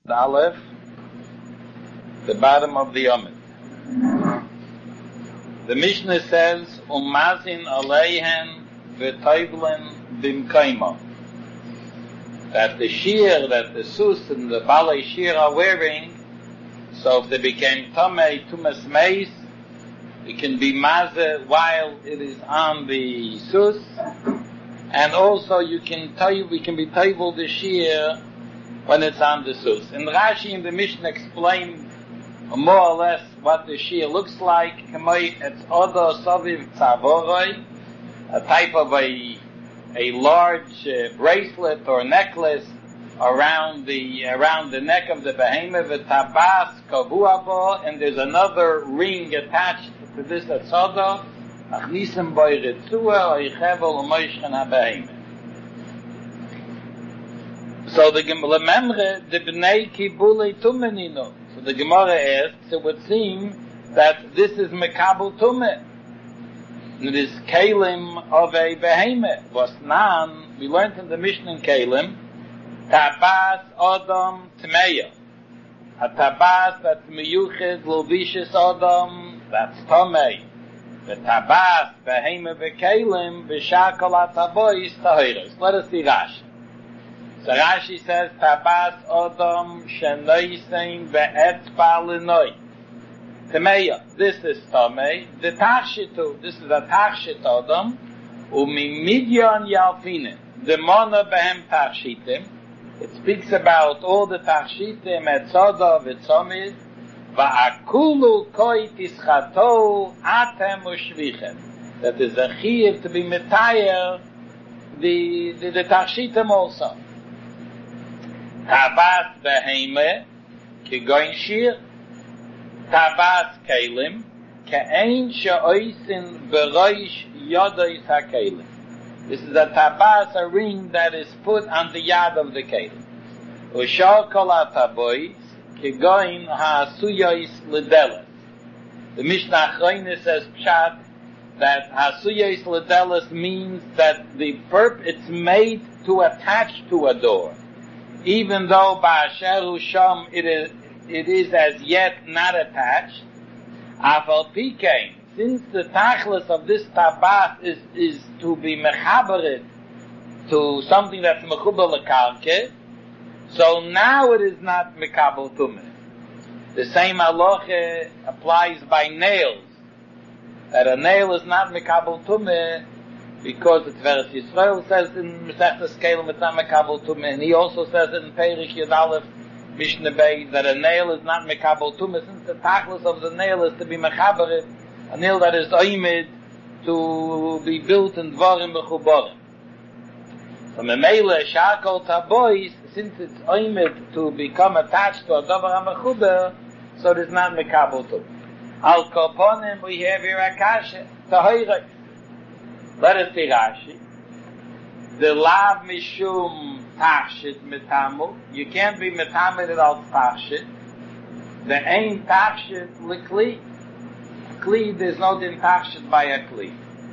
the Aleph, the bottom of the Yomit. The Mishnah says, Umazin aleihen v'toivlen bimkaima. That the shear, that the sus and the balei shear are wearing, so if they became tamei, tumas meis, it can be mazeh while it is on the sus, and also we can be toivel the shear when it's on the sus. And Rashi in the Mishnah explained more or less what the shear looks like. It's odo soviv tzavoroi, a type of a large bracelet or necklace around the neck of the behemoth, tabas kavuabo, and there's another ring attached to this atzodo. Achnisem boy ritzua oichevel umoishchen habehemoth. So the Gemara memre the bnei kibulei tumenino. So the Gemara asks, it would seem that this is mekabel tumeh. It is kalim of a behemoth. Wasnan, we learned in the Mishnah in kalim, tabas odom tmeya. A tabas that's miyuched l'vishis odom, that's tomei. The tabas behemoth v'kalim v'shakol atabois tahiros. Let us see Rashi. So Rashi says, tabas odom shenoisein ve'etzpa l'noi. Temeya, this is Tomei. The Tarshitu, this is a Tarshit Odom. Umimidyon Yalfinin. The Mona Behem Tarshitim. It speaks about all the Tarshitim, Etzodo, Vitzomid. Va'akulu koi tischato atem ushvichem. That is a chiv to be metayer the Tarshitim also. Tabas Beheme, Kigoin Shir. Tabas Kalim, Ka'ain Sha'oisin Beroish Yodois HaKalim. This is a tabas, a ring that is put on the yad of the Kalim. Ushar Kol HaTabois, Kigoin HaSuyois Lideles. The Mishnah Achronis says Pshat, that HaSuyois Lideles means that it's made to attach to a door. Even though Ba'asheru Sham it is as yet not attached. Afal Pikein, since the tachlis of this tabat is to be mechabered to something that's mechuber lekalke, so now it is not mekabel tumeh. The same halacha applies by nails, that a nail is not mekabel tumeh because it's Veres Yisrael says in Mesechtes Kelim it's not mekabel tumeh, and he also says it in Perich Yud Aleph Mishnah Beis that a nail is not mekabel tumah, since the tachlis of the nail is to be mechabered, a nail that is oimid to be built in dvarim mechubarim. So memele shakol tabois, since it's oimid to become attached to a davar mechuber, so it is not mekabel tumah. Al koponim we have here a kasha tahoirek. Let us see Rashi. The lav mishum Tarshit metamu. You can't be metamu without Tarshit. The ain Tarshit likli. Kli, there's no din Tarshit by a Kli.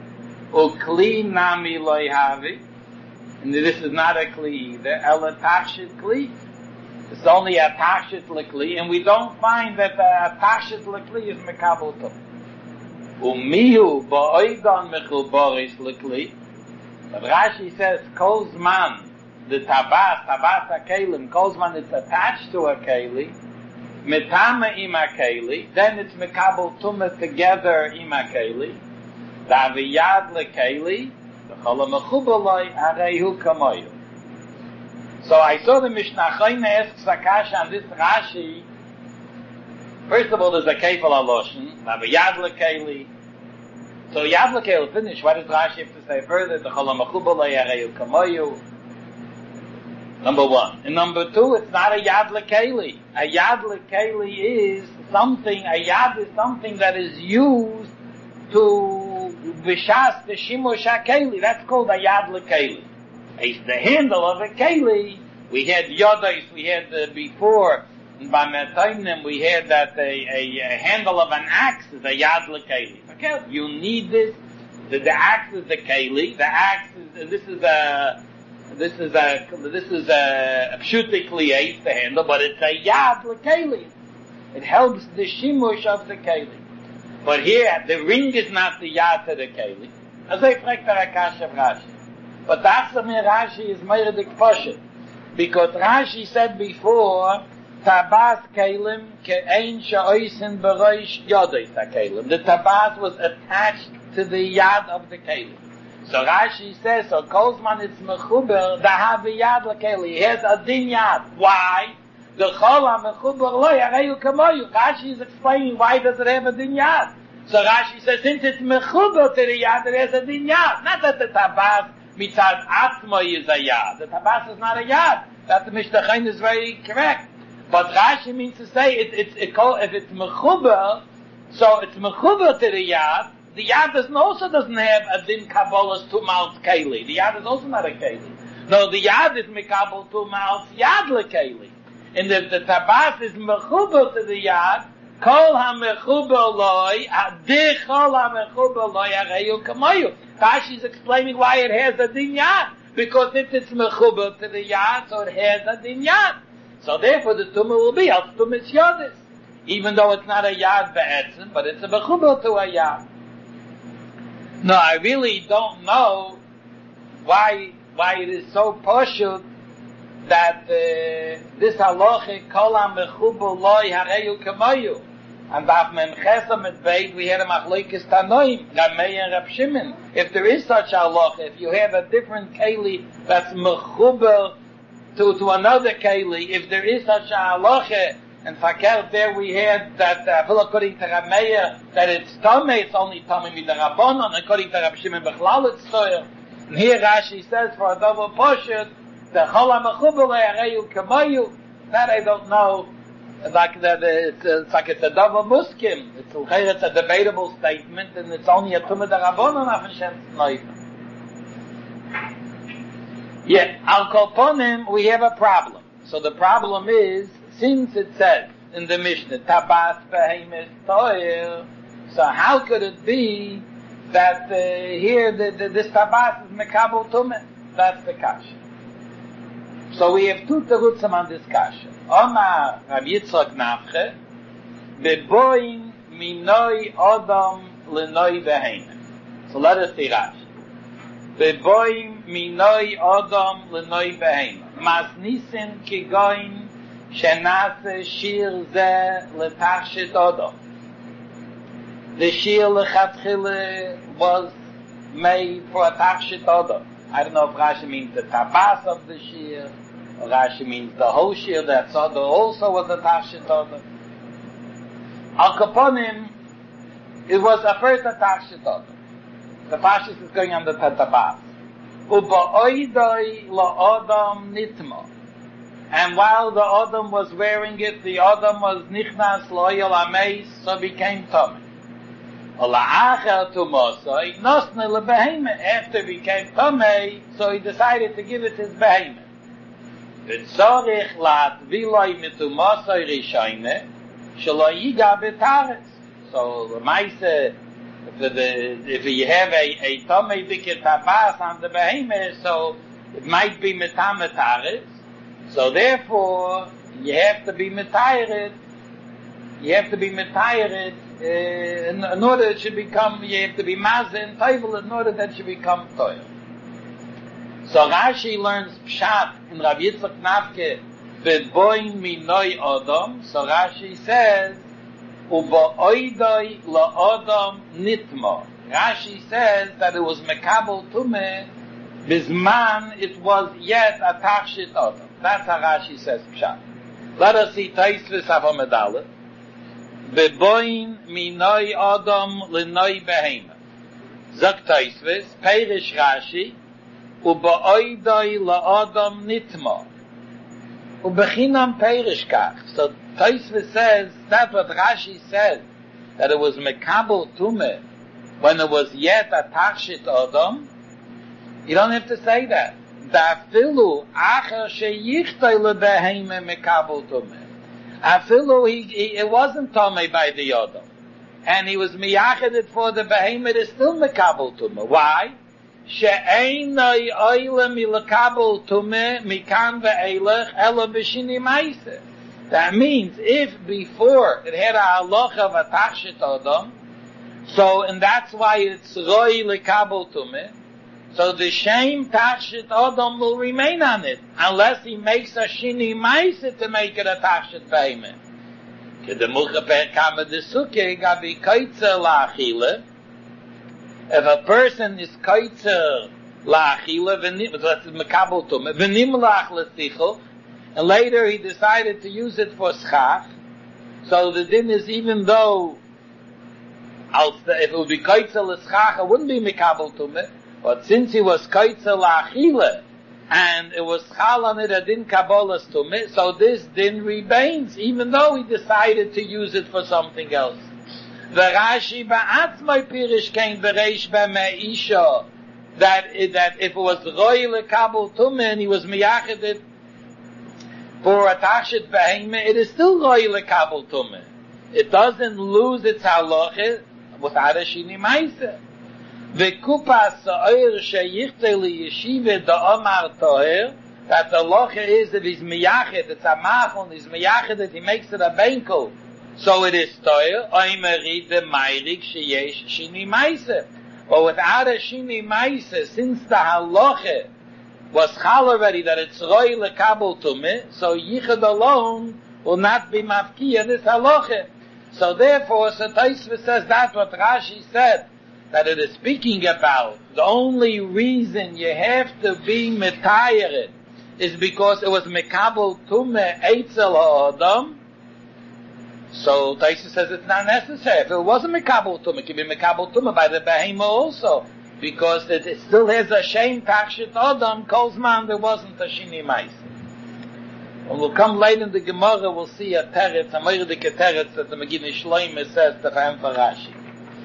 Kli nami loy havi. And this is not a Kli either. Ela Tarshit Kli. It's only a Tarshit likli. And we don't find that a Tarshit likli is mekabel tum. Umihu ba'oidon mechul boris likli. But Rashi says, Kozman, the tabas ha-kelim, Kozman is attached to a keli, metama ima keli, then it's mekabel tumah together ima keli, daviyad le-keli, v'chola mechubaloi areihu kamoyu. So I saw the Mishnah Chayne asks Akash on this Rashi. First of all, there's a kefal haloshen, daviyad le-keli. So Yad L'Kel finish. What does Rashi have to say further? The Cholam Achubalei Areyu Kamoyu. Number one. And number two, it's not a Yad L'Keli. A Yad L'Keli is something, a Yad is something that is used to Vishas the Shimush HaKeli. That's called a Yad L'Keli. It's the handle of a Keli. We had Yodos, we had before, by Metainim, we had that a handle of an axe is a Yad L'Keli. Okay, you need this. The axe is the keli. The axe is, this is This is a pshutikli eight to handle, but it's a yad lekeli. It helps the shimush of the keli. But here, the ring is not the yad to the keli. As I fragt der Akash of Rashi. But that's the Rashi is Meiredik Poshet. Because Rashi said before, Tabas Kalim ke'ein sha'oisin b'roish yodois ha'kelim. The tabas was attached to the yad of the kelim. So Rashi says, so Kolzman it's mechuber, da have yad l'keli. He has a din yad. Why? The chol ha-mechuber lo yareyu kamoyu. Rashi is explaining why does it have a din yad. So Rashi says, since it's mechuber to the yad, it has a din yad. Not that the tabas mitzad atzmo is a yad. The tabas is not a yad. That the Mishnah is very correct. But Rashi means to say, if it's mechuber, so it's mechuber to the yad. The yad also doesn't have a din kabbalas to mouth keli. The yad is also not a keli. No, the yad is mekabel to mouth yad lekeli. And if the tabas is mechuber to the yad, kol ha-mechuber loy, adi kol ha-mechuber loy areyu kamoyu. Rashi is explaining why it has a din yad. Because if it's mechuber to the yad, so it has a din yad. So therefore the tumah will be al tumis yodis. Even though it's not a yad be'etzim, but it's a mechuber to a yad. No, I really don't know why it is so poshut that this halachic kol ha-mechuber loy hareyu kamoyu. And Daf Mem Chesam mit Beit, we had a machlokes tanoim, Ramei and Rab Shimon. If there is such a halacha, if you have a different keli that's mechuber to another keli, if there is such a halacha, and fakir there we had that according to Ramei that it's tamei, it's only tamei with the Rabbanon, and according to Rab Shimon Bechlal it's soyer. And here Rashi says for a double portion, the chol ha-mechuber le'areyu kamoyu. That I don't know. Like that, it's like it's a double muskim. It's a debatable statement, and it's only a tumah d'Rabbanan of Hashem's noif. Yeah, al kol ponim, we have a problem. So the problem is, since it says in the Mishnah, tabas behemes toir, so how could it be that here this tabas is mekabel tumah? That's the kasha. So we have two terutzim on this kasha. Omar Rav Yitzchak Nafche, beboim minoi odom lenoi beheime. So let us see Rashi. Beboim minoi odom lenoi beheime. Masnisin kigoin shenase shir ze letachshit odom. The shir lechatchile was made for a tachshit odom. I don't know if Rashi means the tabas of the shir, Rashi means the whole shir, that Soda also was a tachshit Soda. Al Kaponim, it was a first a tachshit Soda. The Pashis is going on the tabas. Uba oidoi la Adam nitmo. And while the Adam was wearing it, the Adam was nichnas loyal ameis, so became tummy. After he became tummy, so he decided to give it his behemoth. So the Maise, if you have a tummy dike tabas on the behemoth, so it might be metametaris. So therefore, you have to be metayirid. You have to be metayirid in order it should become. You have to be mazin toivel in order that it should become toivel. So Rashi learns pshat in Rav Yitzchak Nafke v'boin minoi odom. So Rashi says u'ba'oidoi la'odom nitmo. Rashi says that it was mekabel tumeh bizman it was yet a tachshit odom. That's how Rashi says pshat. Let us see Taisvis Avamedale. Beboin minoi odom lenoi behema. Zok Taisvis, Perish Rashi, u'ba'oidoi la'odom nitmo. U'bechinam Perish kach. So Taisvis says, that's what Rashi says, that it was mekabel tumeh, when it was yet a tachshit odom. You don't have to say that. Dafilu acher sheyichtoi lebehema mekabel tumeh. Afilu, it wasn't tomei by the Yodom. And he was miyacheded for the behemoth, is still mekabel tumah. Why? she'einoi oile milakabel tume mikan ve'elech ela b'shini maise. That means if before it had a halacha of a tachshit odom, so, and that's why it's roi lekabel tume, so the same tachshit odom will remain on it, unless he makes a shini maise to make it a tachshit behemoth. If a person is kaitzer la'achila, v'nimlach l'sichel, and later he decided to use it for schach, so the din is, even though if it would be kaitzer l'schach, it wouldn't be mikabel tumeh, but since he was kaitzer la'achila, and it was chal on it a din kabbalas tumeh, so this din remains, even though he decided to use it for something else. V'rashi ba'atzmai pirish kein v'reish b'me'isha, that if it was roi lekabel tumeh and he was miyached it for a tachshit behemoth, it is still roi lekabel tumeh. It doesn't lose its halacha without a shini maisa. V'kupas ha'oyer sheyichte liyeshiva da'amar toher, that the halacha is that he's miyached, it's a machon, he's miyached it, he makes it a benko, so it is toher, oimeri de mairik sheyesh shini maisa. But without a shini maisa, since the halacha was chal already that it's roi lekabel tumeh, so yichud alone will not be mafkiya this halacha. So therefore, Taisva says that's what Rashi said, that it is speaking about. The only reason you have to be metayered is because it was mekabel tumeh eitzel ha'adam. So Taisva says it's not necessary. If it wasn't mekabel tumeh, it could be mekabel tumeh by the behemoth also, because it still has a shem tachshit adam, kolzman there wasn't a shini mais. And we'll come later in the Gemara, we'll see a teretz, a moirdike teretz that the Megillah Shloimeh says to Chaim Farashi.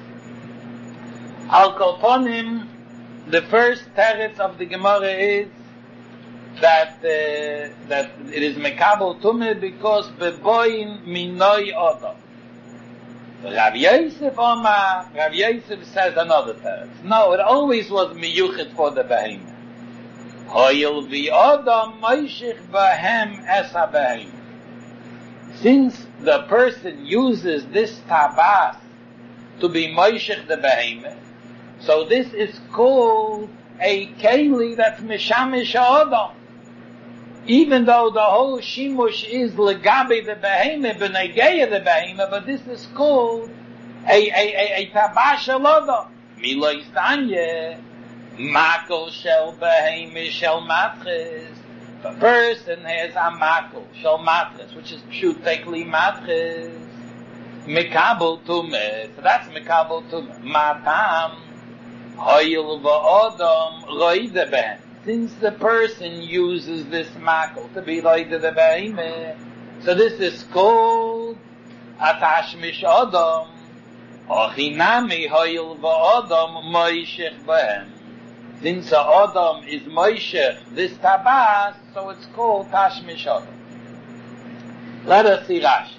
Al kolponim, the first teretz of the Gemara is that it is mekabel tumeh because beboin minoi odom. Rav Yosef Omar, Rav Yosef says another teretz. No, it always was miyuchet for the behemoth. Hoyel v'odam moishich bahem es ha-behemoth. Since the person uses this tabas to be moishich the behemoth, so this is called a keli that's mishamish ha'odam. Even though the whole shimush is legabe the behemoth, b'negeya the behemoth, but this is called a tabas ha'odam. Milo istanye, makel shel behemoth shel matches. The person has a makel shel matches, which is pshutekli matches. Mekabel tumeh, so that's mekabel tumeh. Matam hoyel v'odam roide behem. Since the person uses this makel to be roide the behemoth, so this is called atashmish odam. Ochinami hoyel v'odam moishech behem. Since the Adam is Moishech, this Tabas, so it's called Tashmish Adam. Let us see Rashi.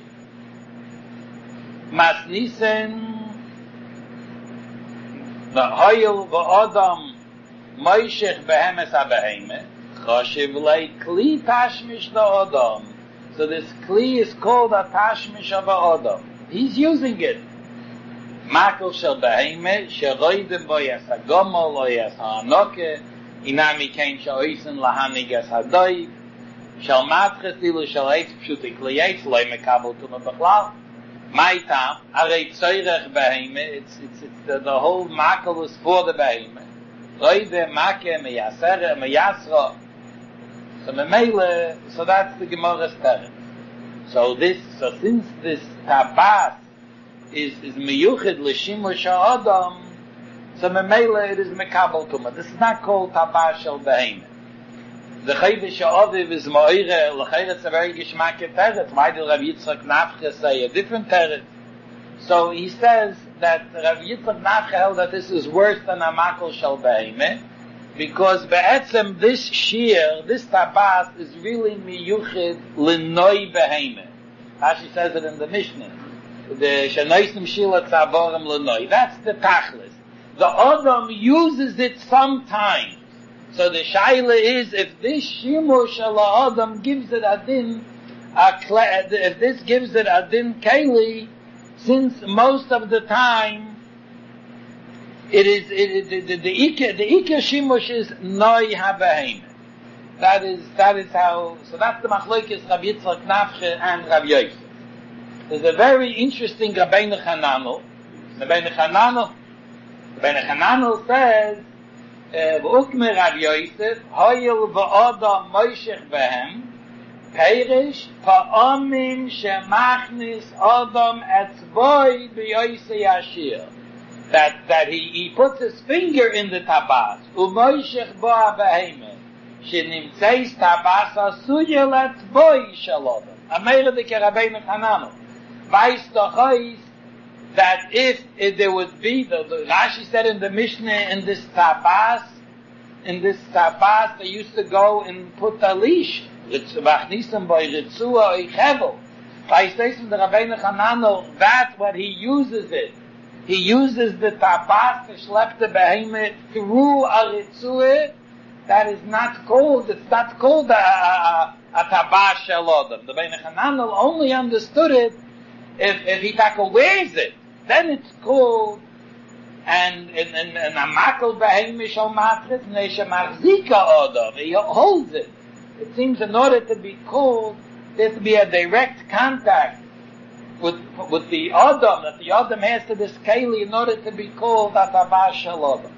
Masnisen, the Hoyel v'Adam Moishech behemes ha-behemet, Choshev lei Kli Tashmish the Adam. So this Kli is called a Tashmish of Adam. He's using it. Makel shel behemoth, sheroidem bo yas hagomol, lo yas ha'anoke, inami kein she'oisen lahanig yas hadoiv, shel matches dilu shel eitz pshutik liyetz, lo mekabel tumah b'chlal. My tam, arei tzoyrech behemoth, it's the whole makel was for the behemoth. Roide make meyasra. So memele, so that's the Gemara's teretz. So since this tabas is miyuched l'shimush ha'adam, so memele it is mekabel tumah. This is not called tabas shel behemoth. The Chayvish ha'aviv is ma'ire, l'chayretz a very gishmak teretz. Why did Rav Yitzchak Nafche say a different teretz? So he says that Rav Yitzchak Nafche held that this is worse than a makel shel behemoth, because be'etzem this shear, this tabas, is really miyuched l'noi behemoth. Rashi says it in the Mishnah. The shenoisnim shila tzaborim l'noi. That's the tachlis. The Adam uses it sometimes. So the shaila is, if this shimush ala Adam gives it adin, if this gives it adin keli, since most of the time it is the ikar shimush is noi habehemet. That is how. So that's the machlokes Rabbi Yitzchak Nafche and Rabbi Yosef. There's a very interesting Rabbeinu Chananel. Rabbeinu Chananel says, "V'ukme Rabbi Yosef, hoyel v'adam moishech behem, perish pa'amim shemachnis adam etzboi b'yosei yashir." That he puts his finger in the tabas, u'moishech bo'a behemet, shenimtzeis tabas asuya letzboi shalodam. Ameir de Rabbeinu Chananel. Weiß doch heis that if there would be, the Rashi said in the Mishnah, in this tabas, they used to go and put a leash, machnisam by ritzua or chevel. Weiß this from the Rabbeinu Chananel, that's what he uses it. He uses the tabas to schlep the behemoth through a ritzua. That is not called, it's not called a tabas shalodam. The Rabbeinu Chananel only understood it if he wears it, then it's called, and a makal behemish al matris nesha marzika odom, he holds it. It seems in order to be called, there to be a direct contact with the odom, that the odom has to this keli in order to be called atabas shel odom.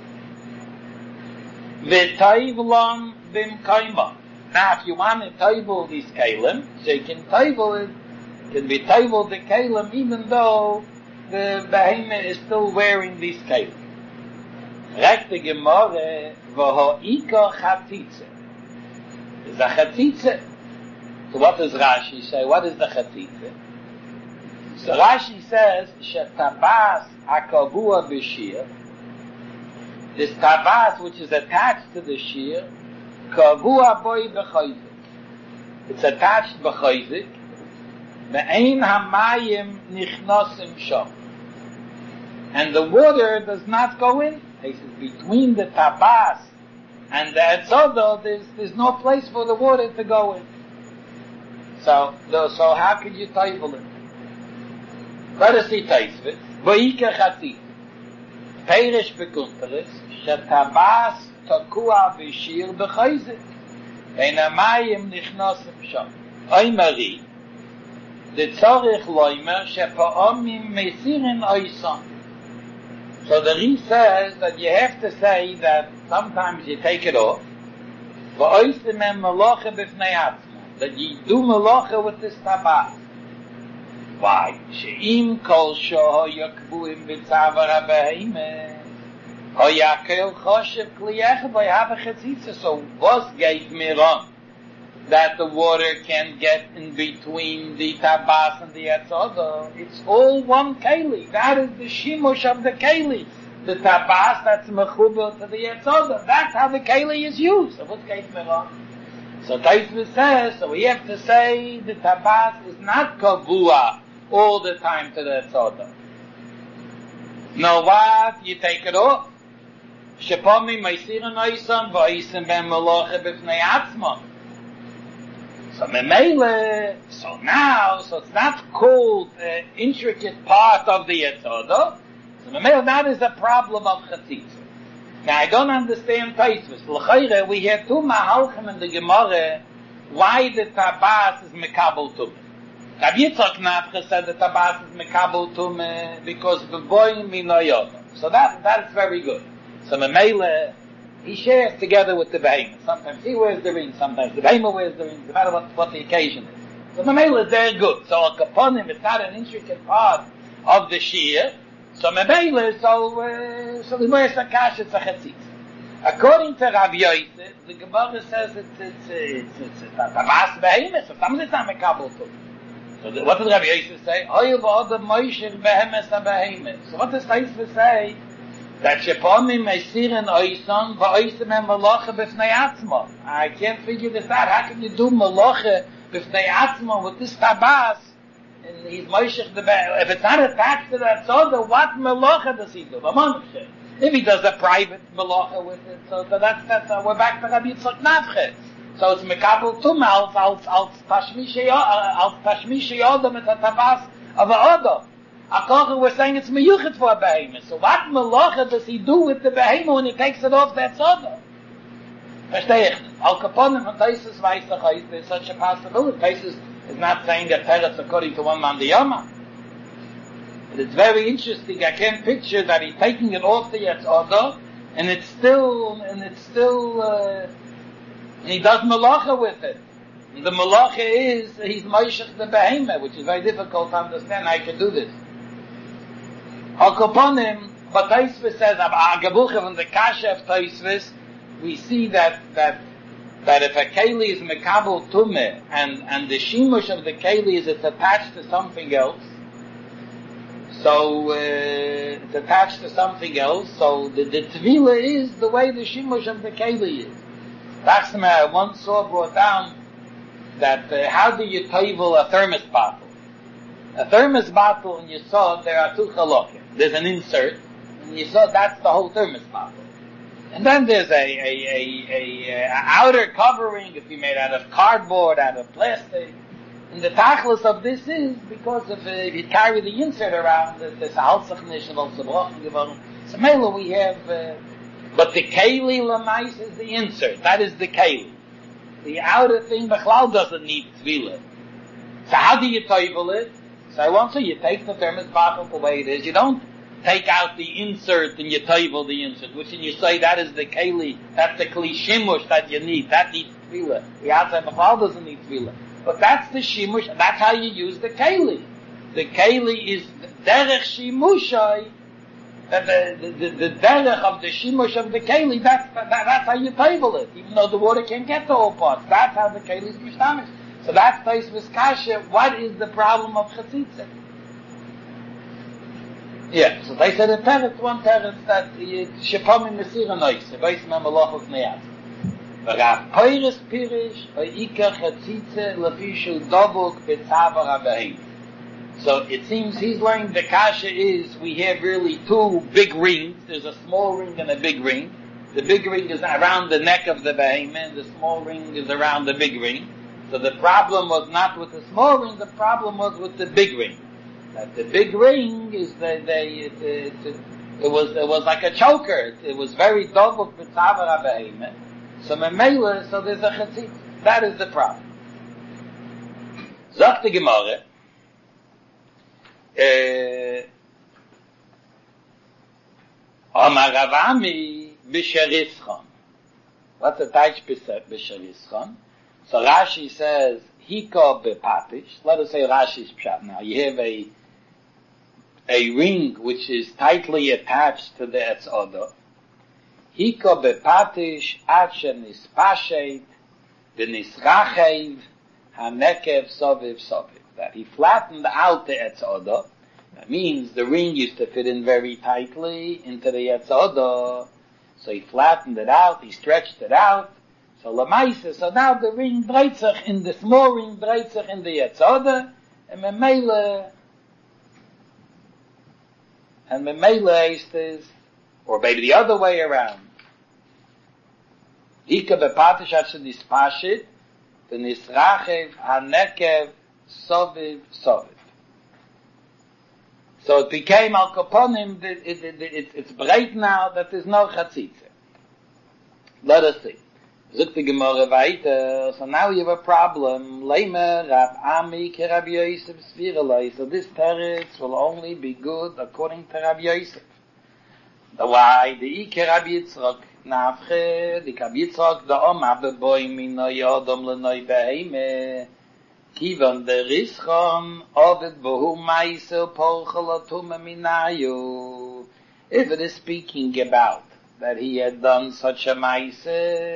V'toivlom b'mkoimah. Now, if you want to toivel these kelim, so you can toivel it, can be toivel the kelim even though the behemoth is still wearing these kelim. Rekte Gemara v'ho'ika chatzitze. Is a chatzitze. So what does Rashi say? What is the chatzitze? So Rashi says shetabas hakavua b'shir. This tabas which is attached to the shir, kavua boi b'chayzik. It's attached b'chayzik. Ve'ein hamayim nichnosim sham. And the water does not go in. It says between the tabas and the etzodah, there's no place for the water to go in. So how could you toivel it? Let us see Taisvet. V'ika chatzit. Perish bekunteres, shetabas takua b'shir b'chayzik. Ve'ein hamayim nichnosim sham. Oimari. The tzorich loimer shepa'omim mesirin oisan. So the Ri says that you have to say that sometimes you take it off. V'oisim em meloche b'fnei atzma. That you do meloche with this tabas. Why? She'im kol shoho yakbuim b'tzavar ha'behemeh. Hoyakel choshev kliyech v'yhava chetzitza. So was gave me wrong? That the water can get in between the tabas and the etzodah. It's all one keli. That is the shimush of the keli. The tabas, that's mechuber to the etzodah. That's how the keli is used. So what's gave me wrong? So Taisva says, so we have to say the tabas is not kavua all the time to the etzodah. No, what? You take it off. Shepomi meisirin oisan v'oisim ben meloche b'fnei atzma. So memele, so it's not called an intricate part of the etzodah. So memele, that is a problem of chatzitza. Now I don't understand Taisvus. L'chayre, we have two mahalchim in the Gemara why the tabas is mekabel tumah. Rabbi Yitzchak Nafche said the tabas is mekabel tumah because v'boim minoyodom. So that is very good. So memele, he shares together with the behemoth. Sometimes he wears the ring, sometimes the behemoth wears the ring, no matter what the occasion is. So the male is very good. So a kaponim, it's not an intricate part of the shear. So memele, so he wears a kash, it's a chatzitz. According to Rabbi Yosef, the Gemara says it's a tabas behemoth, so sometimes it's not mekabel tumah. So what does Rabbi Yosef say? Oil v'odem moishir behemoth ha-behemoth. So what does Taisva say? That shepomim meisirin oisan v'oisim em meloche b'fnei atzma. I can't figure this out. How can you do meloche b'fnei atzma with this tabas? And he's moishich the if it's not attached to that soda, what meloche does he do? If he does a private malacha with it, so that's we're back to Rabbi Yitzchak Nafche. So it's mekabel tumah als tashmishi yodam et hatabas of a odom. Akoche, we're saying it's meyuchet for a behemoth. So what malacha does he do with the behemoth when he takes it off that odom? Verstehe ich nicht. Al Kaponim von Taisus weiß doch, there's such a possibility. Taisus is not saying that Teretz according to one man the Yoma. But it's very interesting. I can picture that he's taking it off the Yetz Odo, and he does malacha with it. And the malacha is, he's Moishech the Behemoth, which is very difficult to understand how he can do this. Al Kaponim, but Taisus says, Agabucha from the Kasha of Taisus, we see that if a keli is mekabel tumeh and the shimush of the keli is it's attached to something else, so it's attached to something else, so the tvila is the way the shimush of the keli is. Tachsima, I once saw brought down that how do you toivel a thermos bottle? A thermos bottle, and you saw there are two halakim. There's an insert, and you saw that's the whole thermos bottle. And then there's a outer covering, if you made out of cardboard, out of plastic. And the tachlis of this is because if you carry the insert around, there's a halsachnish and also brochen geworden. So mela we have, but the keli lamais is the insert. That is the keli. The outer thing, Bechlal doesn't need tvila. So how do you toivel it? So I want to, you take the thermos bottle the way it is. You don't take out the insert and you toivel the insert, which you say that is the keli, that's the kli shimush that you need. That needs tefillah. The outside Bechlal doesn't need tefillah. But that's the shimush, that's how you use the keli. The keli is derech shimushai, the derech of the shimush of the keli, that's how you toivel it, even though the water can't get to all parts. That's how the keli is mishtamish. So that's Tosfos Kasha, what is the problem of chatzitza? Yeah, so they said a teretz, one teretz that shepom in Mesira Noise, a base mem aloch of Neyaz. V'rav Poiris Pirish, o ikar chatzitza, lefishu dobuk betzavar abahim. So it seems he's learning the Kasha is, we have really two big rings, there's a small ring and a big ring. The big ring is around the neck of the behemoth, the small ring is around the big ring. So the problem was not with the small ring, the problem was with the big ring. That the big ring is it was like a choker. It was very double for Tzavar HaBehemoth. So Memela, so there's a chatzit. That is the problem. Sagt die Gemara, Amar Rav Ami b'sherischon. What's the taich b'sherischon? So Rashi says, Hiko bepatish. Let us say Rashi's pshat now. You have a ring which is tightly attached to the Etz Odo. Hiko bepatish ache nispashet v'nisrachev hanekev soviv soviv. That he flattened out the Etz Odo. That means the ring used to fit in very tightly into the Etz Odo. So he flattened it out, he stretched it out. So Lamaisa, so now the ring dreht sich in the small ring, dreht sich in the Etz Odo, and Memele is this, or maybe the other way around. Ika bepatish asher nispashit, the nisrachev hanekev soviv soviv. So it became al kaponim, it's breit now that there's no chatzitze. Let us see. Zuk the Gemara weiter, so now you have a problem. Leimer Rav Ami ke Rabbi Yosef Sviralai. So this teretz will only be good according to Rabbi Yosef. Why? The Ike Rabbi Yitzchak Nafche, the Rabbi Yitzchak da Oma beboy mino yodom lenoi beheime. Kivan the Rischon ovid bohu maisel polchel atume minayu. If it is speaking about that he had done such a maise,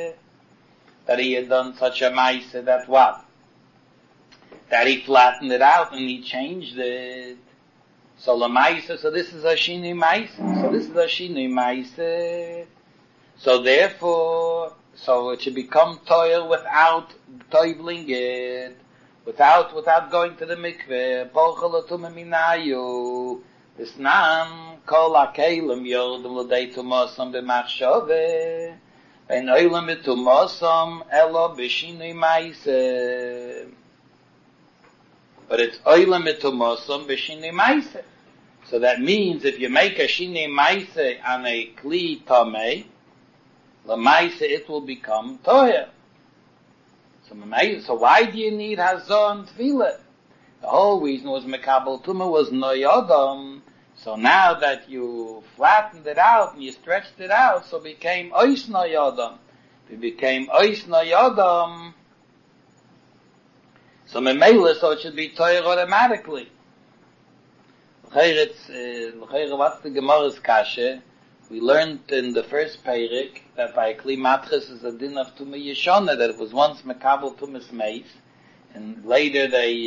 that what? That he flattened it out and he changed it. So lamaisa, so this is a shinui maise. So therefore, so it should become toil without toiling it, without going to the mikveh. Polchel atume minayu. This nam kol hakelim yordem l'dei tumosam b'machshove, ein oilem b'tumosam elo b'shinui maise. But it's oilem b'tumosam b'shinui maise. So that means if you make a shinui maise on a kli tamei, l'maise it will become toher. So why do you need hazor and tefillah? The whole reason was mekabel tumah was noyodam. So now that you flattened it out and you stretched it out, so it became ois noyodam. It became ois noyodam. So memela, so it should be toyer automatically. What's the Gemara's kashe? We learned in the first Peirik that by Kli Matches is a din of Tumah Yeshona, that it was once Mekabel Tumah's Meis, and later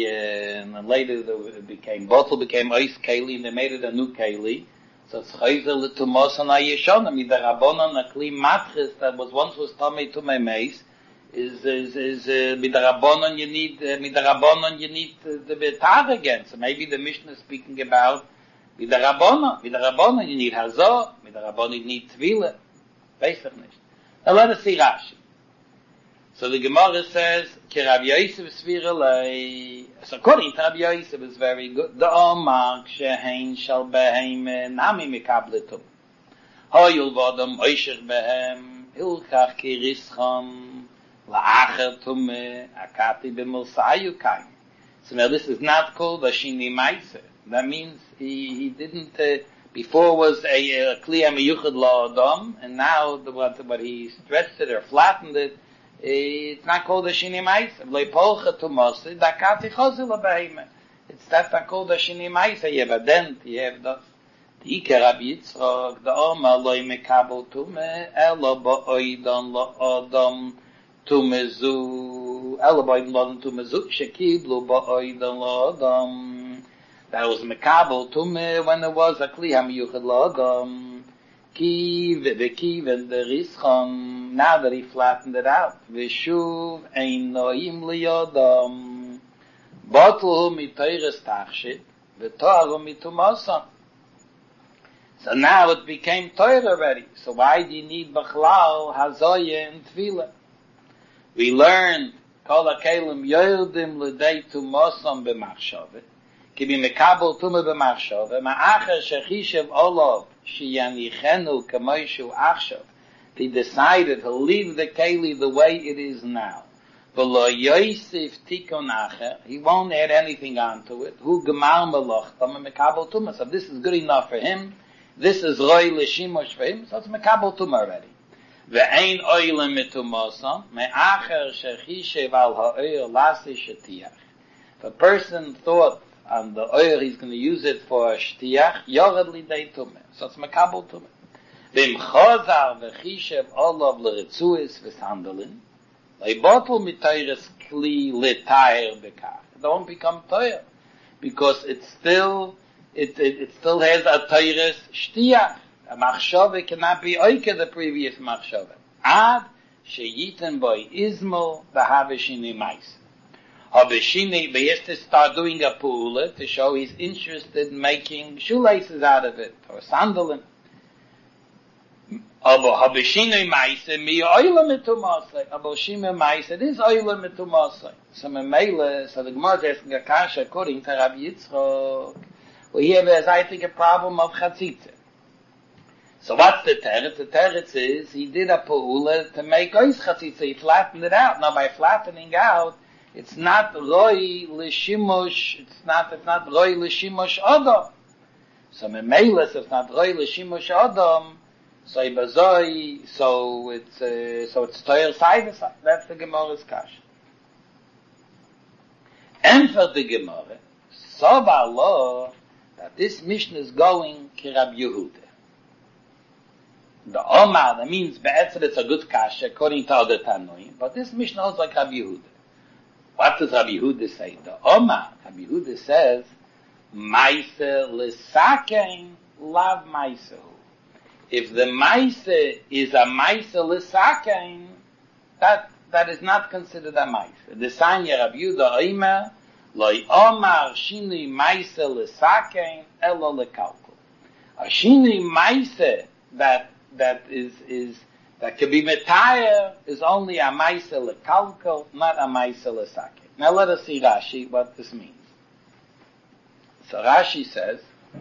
it became, bottle became Ois Keli, and they made it a new Keli. So it's Chayzer L'Tumos and Yeshona, Midarabonon, a Kli Matches that was once was Tumah Meis, is Midarabonon you need the Betar again. So maybe the Mishnah is speaking about Mit der Rabbanon, you need Hazor, mit der Rabbanon you need Tvila. Weiß ich nicht. Now let us see Rashi. So the Gemara says, Ki Rabbi Yosef Svirelei. So according to Rabbi Yosef is very good. The Omar, Shehein Shal Behem, Nami Mekabletum. Hoyul Vodom, Oishech Behem, Hilchach Kirischam, La'acher Tume, Akati B'Milsayu Kain. So now this is not called a Shini Maise. That means he didn't, before was a Kli HaMiyuchad La'adam, and now what he stretched it or flattened it, it's not called a Shini Maise. Le'polcha Tumosi, Dakati Chosi L'Behime. That's not called a Shini Maise. You have a dent, you have the Iker Rabbi Yitzchak, the Oma Loi Mekabel Tume, Elo Ba'oidon La'adam Tumezu, Elo Ba'oidon La'adam Tumezu, Shekiblu Ba'oidon La'adam. That was Mekabel Tumeh when there was a Kli HaMiyuchad L'Adam. Kiv and the Rischam, now that he flattened it out. V'shuv ein noim liyodam. Botlu mitoyres tachshit, v'toaru mitumosan. So now it became Torah already. So why do you need Bachlal, Hazoye, and Tefillah? We learned, Kol HaKelim Yodim L'dei Tumosan B'machshavet. Ki bi mekabel tumah b'machshava, ma'acher shechishev olav sheyanichenu kamoishu achshav. He decided to leave the keli the way it is now. V'lo yosef tikon acher, he won't add anything onto it. Hu gemal melochtam mekabel tumah. So this is good enough for him. This is roi l'shimosh for him. So it's mekabel tumah already. Ve'ein oilem mitumosam, me'acher shechishev al ha'oyer lasi shetiach. If a person thought and the oil he's going to use it for shtiach, yored lidei tumeh. So it's mekabel tumeh. V'im chozar v'chishev olav l'ritzuis v'sandalin, leibotel mitayres kli l'tayer bekach. It don't become toyer, because it still has a tayres shtiach. A machshove cannot be oike the previous machshove. Ad sheyiten boy izmo v'haveshini mais. Habeshini, but he has to start doing a pu'ula to show he's interested in making shoelaces out of it, or sandalin. Habeshini ma'ise, mi oila mitumasai. Habeshini ma'ise, it is oila mitumasai. So the Gemara is asking a kasha according to Rabbi Yitzchak. Well, here there's, I think, a problem of chatzitza. So what's the teretz? The teretz is, he did a pu'ula to make ois chatzitza. He flattened it out. Now by flattening out, it's not roi l'shimosh, it's not roi l'shimosh adam. So memeilas, it's not roi l'shimosh adam, so it's toyer side by side. That's the Gemara's kash. And for the Gemara, Soba law, that this Mishnah is going ki Rabbi Yehuda. The Omar, that means be'etzed it's a good kash, according to other Tanoim, but this Mishnah is like Rabbi Yehuda. What does Rabbi Yehuda say? The Omar, Rabbi Yehuda says, Maise l'sakein lav maisehu. If the maise is a maise l'sakein, that is not considered a maise. The Sanya Rabbi Yehuda Omer, Loi Omar shinui maise l'sakein elo lekalkul. A shini maise that could be metayr is only a maise lekalkal, not a maise lesake. Now let us see Rashi, what this means. So Rashi says,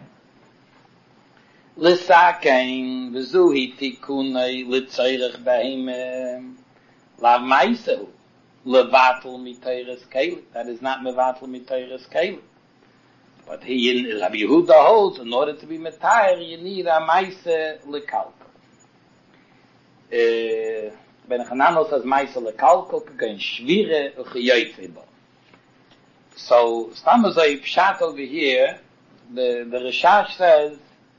L'sakein v'zuhi tikunei l'tzayrech behemem lav maisehu levatel mitayres kelim. That is not mevatel mitayres kelim. But Rabbi Yehuda holds, in order to be metayr, you need a maise lekalkal. Ben Chananel says maise lekalkal kein shvire u'chiyotze bo. So, Stamazai Pshat over here, the Rishash says,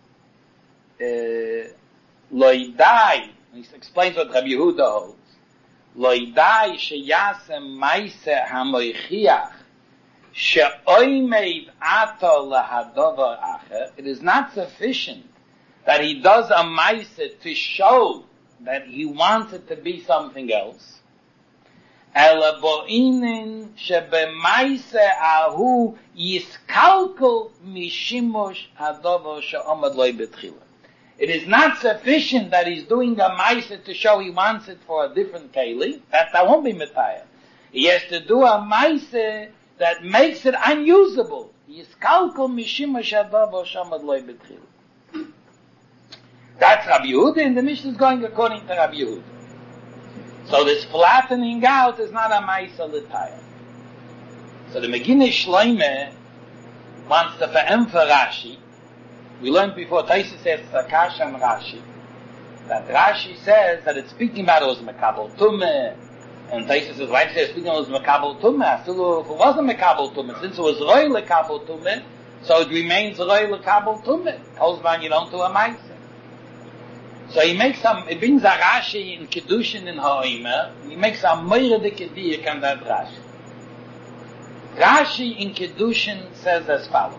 Loidai, he explains what Rabbi Yehuda holds, Loidai sheyasem maise hamoichiach, she'oimeid ato lehadovar acher. It is not sufficient that he does a maise to show that he wants it to be something else. Ela bo'inin shebemaise ahu yiskalkul mishimush hadovar she'omad loy betchila. It is not sufficient that he's doing a maise to show he wants it for a different keli. That won't be metayr. He has to do a maise that makes it unusable. Yiskalkul mishimush hadovar she'omad loy betchila. That's Rabbi Yehuda, and the Mishnah is going according to Rabbi Yehuda. So this flattening out is not a Maisa L'Tayr. So the Meginah Shloime wants to ve'emphasize Rashi. We learned before, Taisa says Sakasham Rashi, that Rashi says that it's speaking about it was Mekabel Tumeh, and Taisa says, why does it speaking about it was Mekabel Tumeh? So if it wasn't Mekabel Tumeh, since it was Roy Lekabel Tumeh, so it remains Roy Lekabel Tumeh. Kozman, you don't do a Maisa. So he brings a Rashi in Kedushin in Ha'omer, he makes a Meire de Kediyah on that Rashi. Rashi in Kedushin says as follows.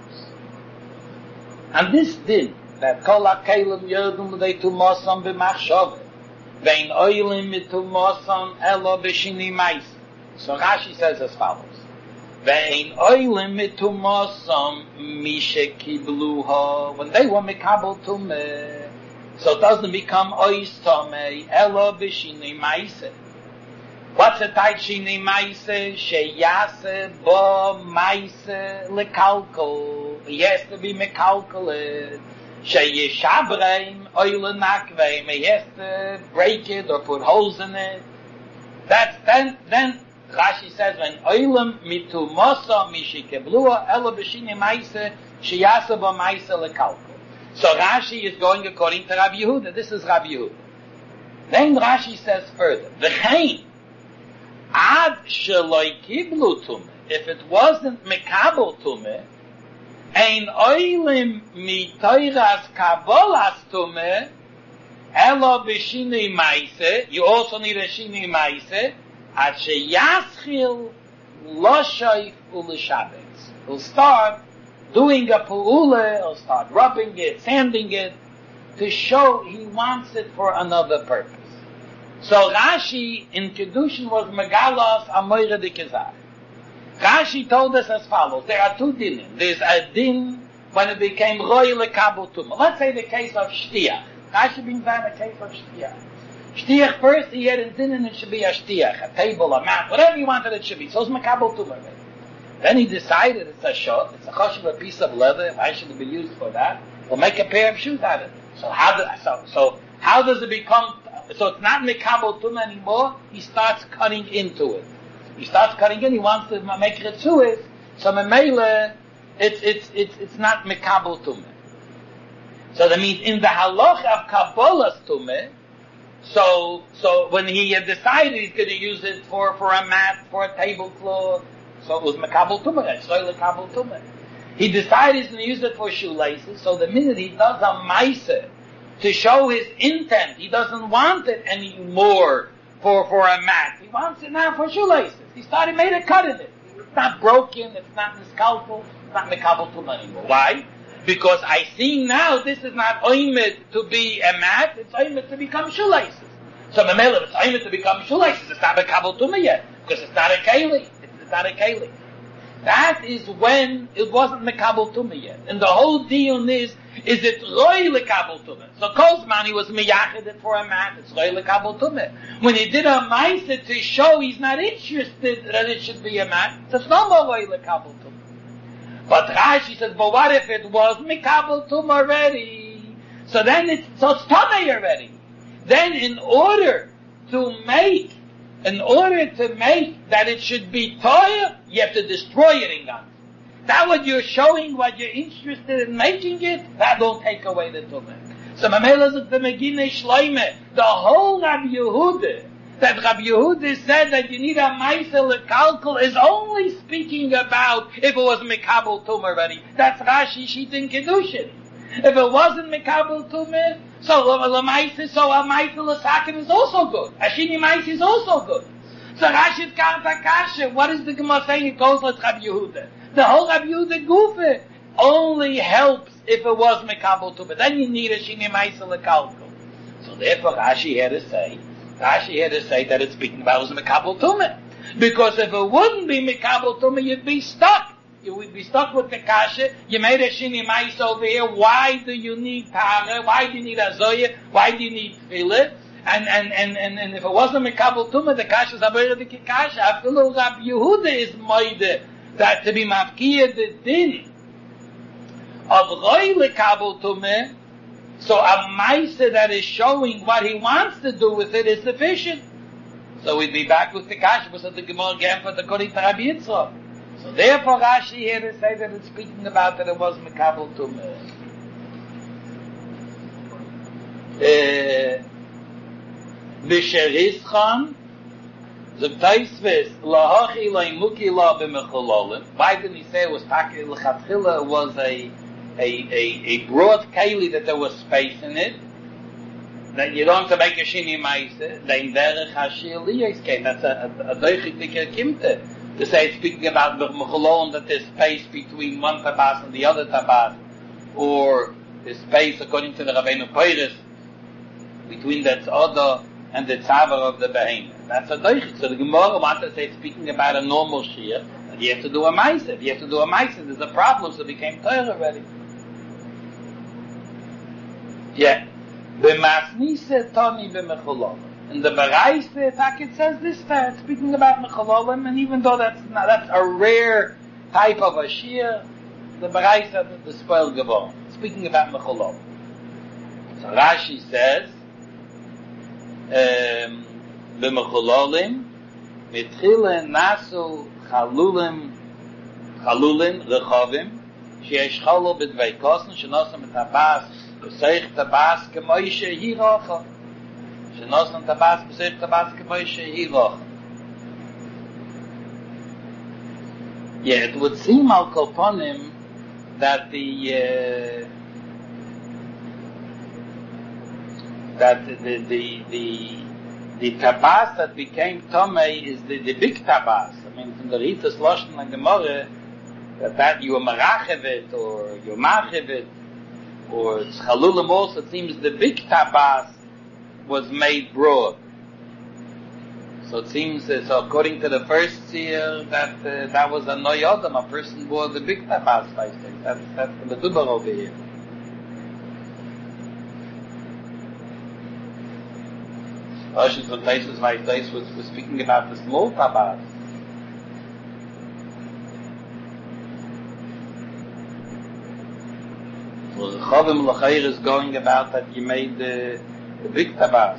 And this din, that Kol HaKelim Yerdum L'dei Tumosam B'machshove, Vein Oilim Mitumosam Elo B'shini Mais. So Rashi says as follows. Vein Oilim Mitumosam Mishe Kibluha, when they were Mekabel Tumeh, so it doesn't become ois tomei, elo b'shinei maise. What's a tight shinei maise? Sheyase bo maise lekalkal. He has to be mekalkal. Sheyeshabreim oile nakveim. He has to break it or put holes in it. That's then Rashi says, when oilem mitu mosa mishikeblua, elo b'shinei maise, sheyase bo maise lekalkal. So Rashi is going according to Rabbi Yehuda. This is Rabbi Yehuda. Then Rashi says further, V'chein, ad sheloi kiblu tumeh, if it wasn't mekabel tumeh, ein oilim mitoiras kabolas tumeh, elo b'shinei maise, you also need a shinei maise, ad sheyaschil lo shoif u'lishabetz. We'll start doing a pu'ule, or start rubbing it, sanding it, to show he wants it for another purpose. So Rashi in Kedushin was Megalos Amoira de Kezar. Rashi told us as follows, there are two dinim. There's a din when it became Roy Lekabel Tumah. Let's say the case of Shtiach. Rashi brings down the case of Shtiach. Shtiach first, he had a din and it should be a Shtiach, a table, a mat, whatever he wanted it should be. So it's Mekabel Tumah. Then he decided it's a shot, it's a choshev, a piece of leather, why should it be used for that? We'll make a pair of shoes out of it. So how does it become, so it's not mekabel tumah anymore, he starts cutting into it. He starts cutting in, he wants to make ritzuis, so memele, it's not mekabel tumah. So that means in the halach of Kabbalah's tumah, so when he had decided he's going to use it for a mat, for a tablecloth, so it was mekabel tumah, it's soile kabel tumah. He decided he's going to use it for shoelaces, so the minute he does a maise to show his intent, he doesn't want it anymore for a mat. He wants it now for shoelaces. He made a cut in it. It's not broken, it's not miskalkul, it's not mekabel tumah anymore. Why? Because I see now this is not oimed to be a mat, it's oimed to become shoelaces. So memele, it's oimed to become shoelaces, it's not mekabel tumah yet, because it's not a keli. It's not a keli. That is when it wasn't Mekabel Tumah yet. And the whole deal is it Roy Lekabel Tumah? So Kozman, he was Meyached it for a man, it's Roy Lekabel Tumah. When he did a Maisa to show he's not interested that it should be a man, so it's no more Roy Lekabel Tumah. But Rashi says, but what if it was Mekabel Tumah already? So then it's Tumah already. Then in order to make that it should be Torah, you have to destroy it in Gan. That what you're showing, what you're interested in making it, that don't take away the Tumah. So Mamela is the Megine Shloime, the whole Rabbi Yehuda, that Rabbi Yehuda said that you need a Maisel Lekalkal is only speaking about if it was Mekabel Tumah already. That's Rashi Shit in Kedushin. If it wasn't Mekabel Tumah, so a Maisel Lesakim is also good. Ashini Maisel is also good. So Rashid Kartakasha, what is the Gemara saying? It goes like Rabbi Yehuda. The whole Rabbi Yehuda Gufa only helps if it was Mekabel Tumah. Then you need a Shini Maisel Lekalkal. So therefore Rashi had to say that it's speaking about was Mekabel Tumah. Because if it wouldn't be Mekabel Tumah, you'd be stuck. You would be stuck with the kasha. You made a shini mais over here. Why do you need tara? Why do you need azoya? Why do you need tefillah? And if it wasn't Mekabel Tumah, the kasha is abere the kasha. Afilu Rabbi Yehuda is moide that to be mafkiyah the din of Roy Lekabel Tumah. So a ma'aser that is showing what he wants to do with it is sufficient. So we'd be back with the kasha, but the Gemara again for the Kodik Rabbi Yitzchak. So therefore Rashi here to say that it's speaking about that it was Mekabel Tumah. B'sherischan Zebtaisves lahachi laimuki la b'mechololim. Why didn't he say it was taki l'chatchila? It was a broad keli that there was space in it. That you don't have to make a shini ma'aser. Dein derech hashir liyos came. That's a doichik dikir kimte. To say it's speaking about the Mechololim, that there's space between one tabas and the other tabas, or the space, according to the Rabbeinu Peiris, between the tzada and the tzavar of the behemoth. That's a doichik. So the Gemara wants to say it's speaking about a normal shir, and you have to do a ma'aser. If you have to do a ma'aser, there's a problem, so it became Torah already. Yeah. B'masnise toni b'mechololim. In the Bereis, it says this, speaking about Mechololim, and even though that's a rare type of a shir, the Bereis has the spoil gavon, speaking about Mechololim. So Rashi says, B'mechololim, mitchilen nasu chalulin rechavim, sheyesh chalo b'dvei kosen, shenosam et habas, v'seich tabas kemoishe hirocha. Shenosam tabas b'seich tabas kemoishe hirocha. Yeah, it would seem al kolponim that the tabas that became tomei is the big tabas. I mean, from the Ritas Lashon and Gemara, that you are marachevet or you machevet or it's chalulim also. It seems the big tabas was made broad. So it seems, so according to the first seer, that was a noyodam, a person wore the big tabas. That's the dubar over here. Oshis von Taisus Vaitais was speaking about the small tabas. So the Chavim L'chair is going about that you made the big tabas.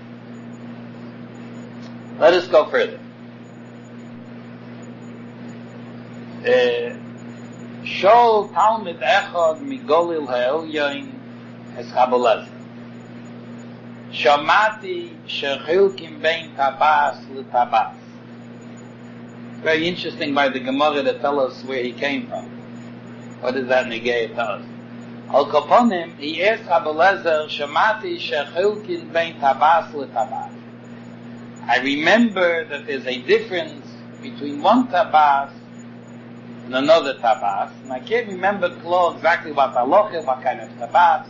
Let us go further. Shol Talmud Echad Migolil Ha'elyoin Eschabelazar. Shamati Shechilkim Bein Tabas L'Tabas. Very interesting by the Gemara to tell us where he came from. What does that negate to us? Al Kaponim, he asked Abelezer, Shamati Shechilkim Bein Tabas L'Tabas. I remember that there's a difference between one tabas and another tabas, and I can't remember exactly what halacha, what kind of tabas.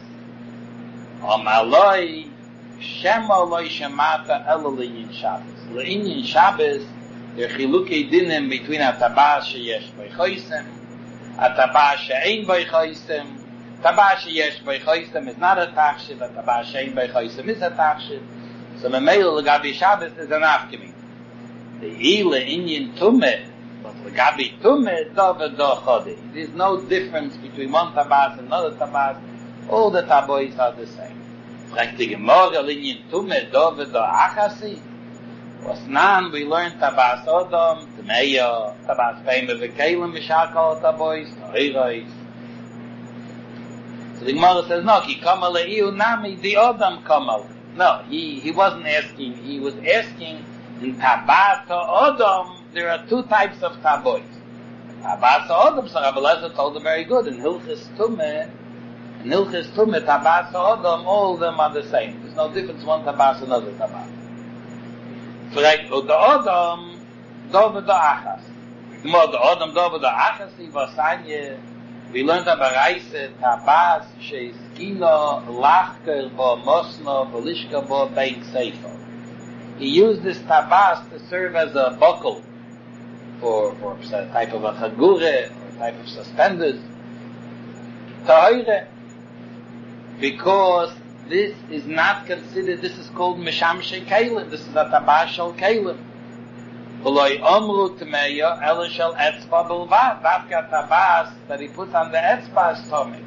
Amaloi Shema Loi Shemata Ela Le'inyan Shabbos. Le'inyan Shabbos There are chilukei dinim between a tabas sheyesh by choisem, a tabas she'ein by choisem. Tabas sheyesh by choisem is not a tachshiv, a tabas she'ein by choisem is a tachshiv. So Memele Legabi Shabbos is an afkemi. The Ile Inyan Tumeh, but Legabi Tumeh, Dove Do Chodi. There's no difference between one tabas and another tabas. All the tabois are the same. Like the Gemara Inyan Tumeh, Dove Do Achasi. Was nan we learned tabas Odom, Tmeya, tabas Pema V'Kelim, Mishakal tabois, Oirois. So the Gemara says, no, Ki Kamal Eiu Nami, the Odom Kamal. No, he wasn't asking. He was asking in Tabas Odom. There are two types of tabois. Tabas Odom, so Rabbi Lezer told him very good. In Hilchis Tumeh, Tabas Odom, all of them are the same. There's no difference one tabas another tabas. So like the Odom, Dove Do Achas. The Odom Dove Do Achas, Vasanye. We learned about Reise Tabas Sheizkino Lachker Bo Mosno Belishka Bo Bein Seifo. He used this tabas to serve as a buckle for a type of a chagure or a type of suspenders. Ta'ire, because this is not considered. This is called Mishamshe Kalim. This is a tabas shel Kalim. V'loi omru tmeya ela shel etzba bilvad. Dafka tabas that he puts on the etzba is tomei.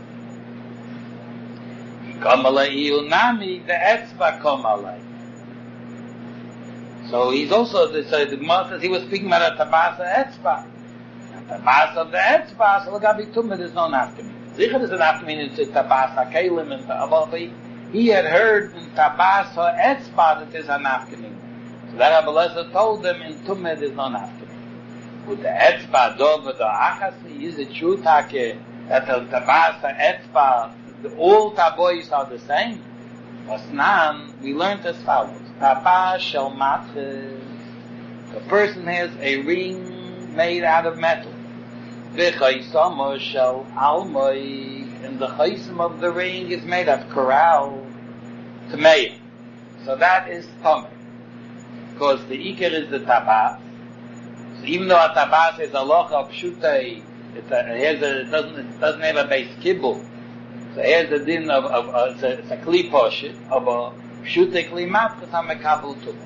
Kamalei unami the etzba kamalei. So he's also the Gemara says he was speaking about a tabas of etzba. A tabas of the etzba. So Legabi Tumeh there's no nafkamin. Sicher is an nafkamin into tabas hakelim and tabas. He had heard in tabas of etzba that there's a nafkamin. So that Rabbi Lezer told them in Tumeh there's no nafkamin. With the etzba dov the achasi, is it true take that the tabas etzba, all tabois are the same? Osnan, we learned as follows: tabas shel matches. The person has a ring made out of metal. V'chaisamo shel almoi, and the chaisim of the ring is made of corral tmeya. So that is tamei. Because the ikar is the tabas. So even though a tabas is a locha of pshutei, it doesn't have a base kibbul. So here's the din of it's a kli poshit of a pshutei kli matkas hamekabel tuba.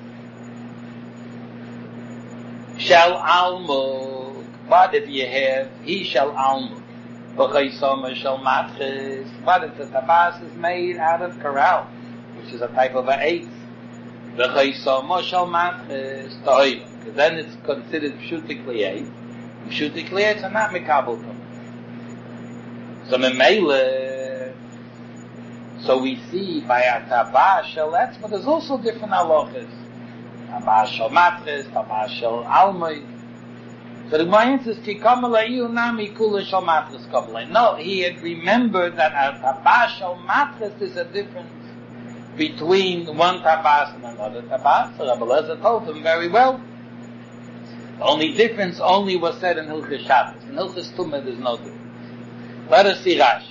Shall almug. What if you have he shall almug? V'chaisama shall matkas. What if the tabas is made out of corral, which is a type of an eighth? V'chaisama shall matkas ta'oila. Because then it's considered pshutei kli eighth. Pshutei kli eighth are not mekabel tuba. So memele. So we see by a tabas shel etzba, but there's also different halachas. Tabas shel matres, tabas shel almoi. So the Gemara says, "Ki kamalei nami kula shel matres kamalei." No, he had remembered that a tabas shel matres is a difference between one tabas and another tabas. So Rabbi Lezer told him very well. The only difference was said in Hilchis Shabbos. In Hilchis Tumeh, there's no difference. Let us see Rashi.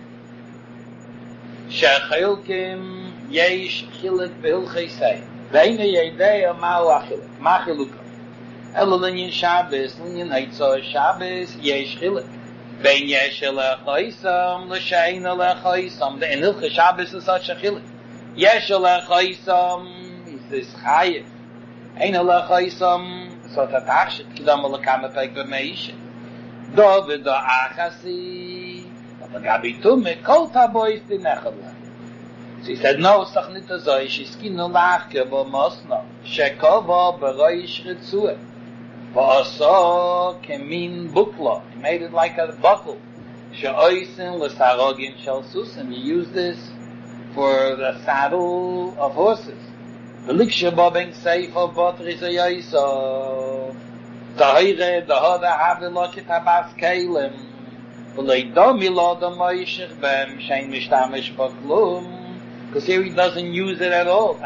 Shechilkim yesh chilek behilchesei. Veine yedei ma'u achilek. Ma chilukah. Elo linyan Shabbos, linyan heitzah Shabbos, yesh chilek. Vein yesh elechaisam, l'shein elechaisam. In Hilchis Shabbos is such a chilek. Yesh elechaisam, is this chayev. Ein elechaisam, so tatachshit, kidam elakam epek b'meishet. Dove do achasi. Legabi Tumeh, kol tabois dinechadla. So he said, no, sachnit azoi, sheskinu lachke bo mosno, shekova beroish ritzueh, v'aso kemin bukla. He made it like a buckle. She'oisin l'sarogin shel susim. He used this for the saddle of horses. V'likshe bo ben seifo botri zayoiso. Tahire dahoda havilok tabas kelim. Because here he doesn't use it at all.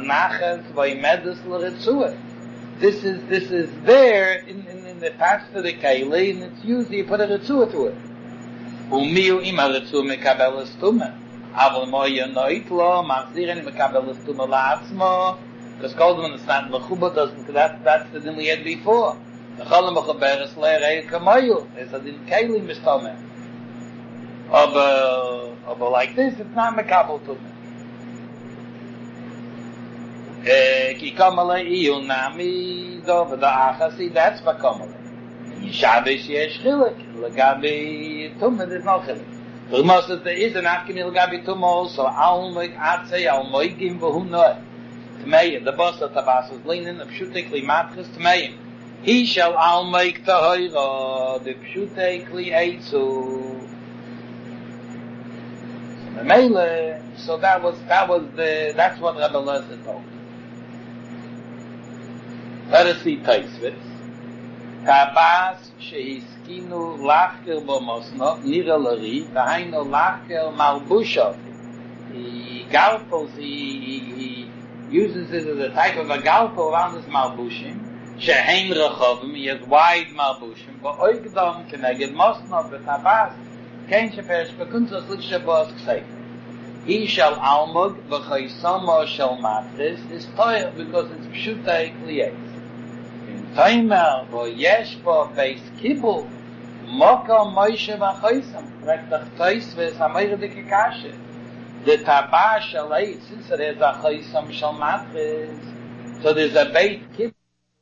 This is there in the attached to the kaili, and it's used. You put a ritzua to it. Umiu ima ritzua mekabelas tumah. Aval moya noitlo machziren mekabelas tumah la'atzmo Because Koldman is not Mechuba doesn't, that's the din we had before. The Cholam Mechuber is Le'erei Kamoyu. It's a din Keilim Mistomeh. But like this, it's not Mekabel Tumeh. Ki Kamale Iyu Nami Dov the Achasi, that's Vakamale. Shabbos Yesh Chilik. Legabi Tumeh, there's no Chilik. The most is there is an Afkimi Legabi Tumeh also. Almoik Atzei, Almoikim V'hu Noeh. Tmeim, the boss of Tabas was leaning, of Pshutikli Matris Tmeim. He shall Almoik Tahoira, the Pshutikli Eitzu. So that's what Rabbi Lezer told. Let us see Taisvitz. Tabas shehiskinu lachker bomosno nira lari tahaino lachker malbushov. He galpos, he uses it as a type of a galpo around his malbushim. Shehein rechovim, he has wide malbushim. But oigdom keneged mosno v'tabas kein sheperish bekunzos likshabos kseifer. He shall almug v'chaisamo shall matris is toyer because it's pshutei kliyes. Taimer vo yesh bo beis kibul moko moishe v'chaisam rektach tois v'samayr dikikashe the tabah shall eat since there is a chaisam shall matris so there's a beit kibul.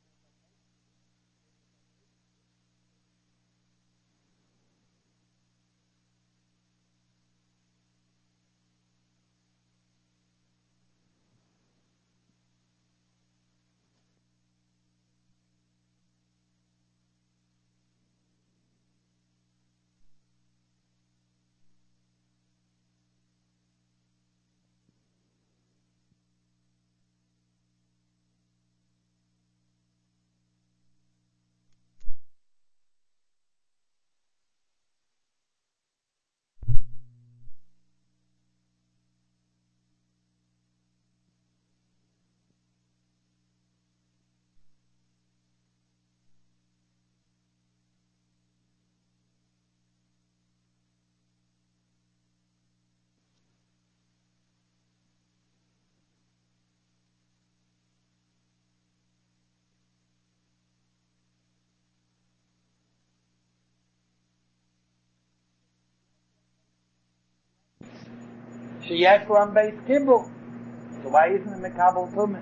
Sheyesh lam beis kibul. So why isn't it mekabel tumah?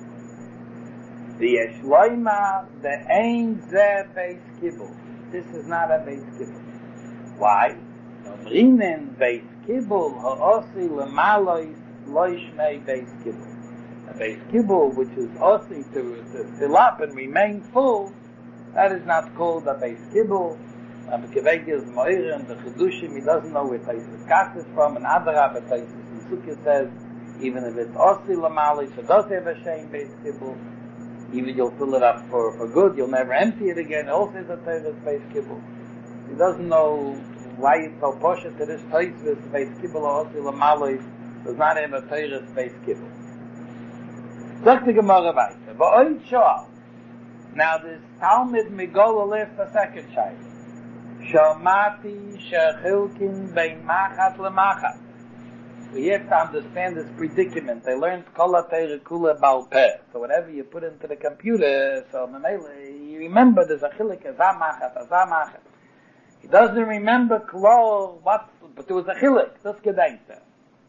The yeshloima the ein ze beis kibul. This is not a beis kibul. Why? Nomrinen beis kibul ha'osi lemalois loishmei beis kibul. A beis kibul which is osi to fill up and remain full, that is not called a beis kibul. And the Kevegis Moira and the Chedushim, he doesn't know where Taisus Katz is from, and Adara, but Taisus Sukkah says, even if it's Osi Lamali, so does have a shame based kibble, even you'll fill it up for good, you'll never empty it again, it also is a Taisus based kibble. He doesn't know why it's so posher to this Taisus based kibble, or Osi Lamali, does not have a Taisus based kibble. Sagt the Gemara weiter, but Oid Shoal. Now this Talmud Migola left a second child. Shamati shechilkin bein machat lemachat. We have to understand this predicament. They learned kol ha'teira kula bal peh. So whatever you put into the computer, so you remember there's a chilik azamachat. He doesn't remember klo what, but there was a chilik. Das gedenkt er.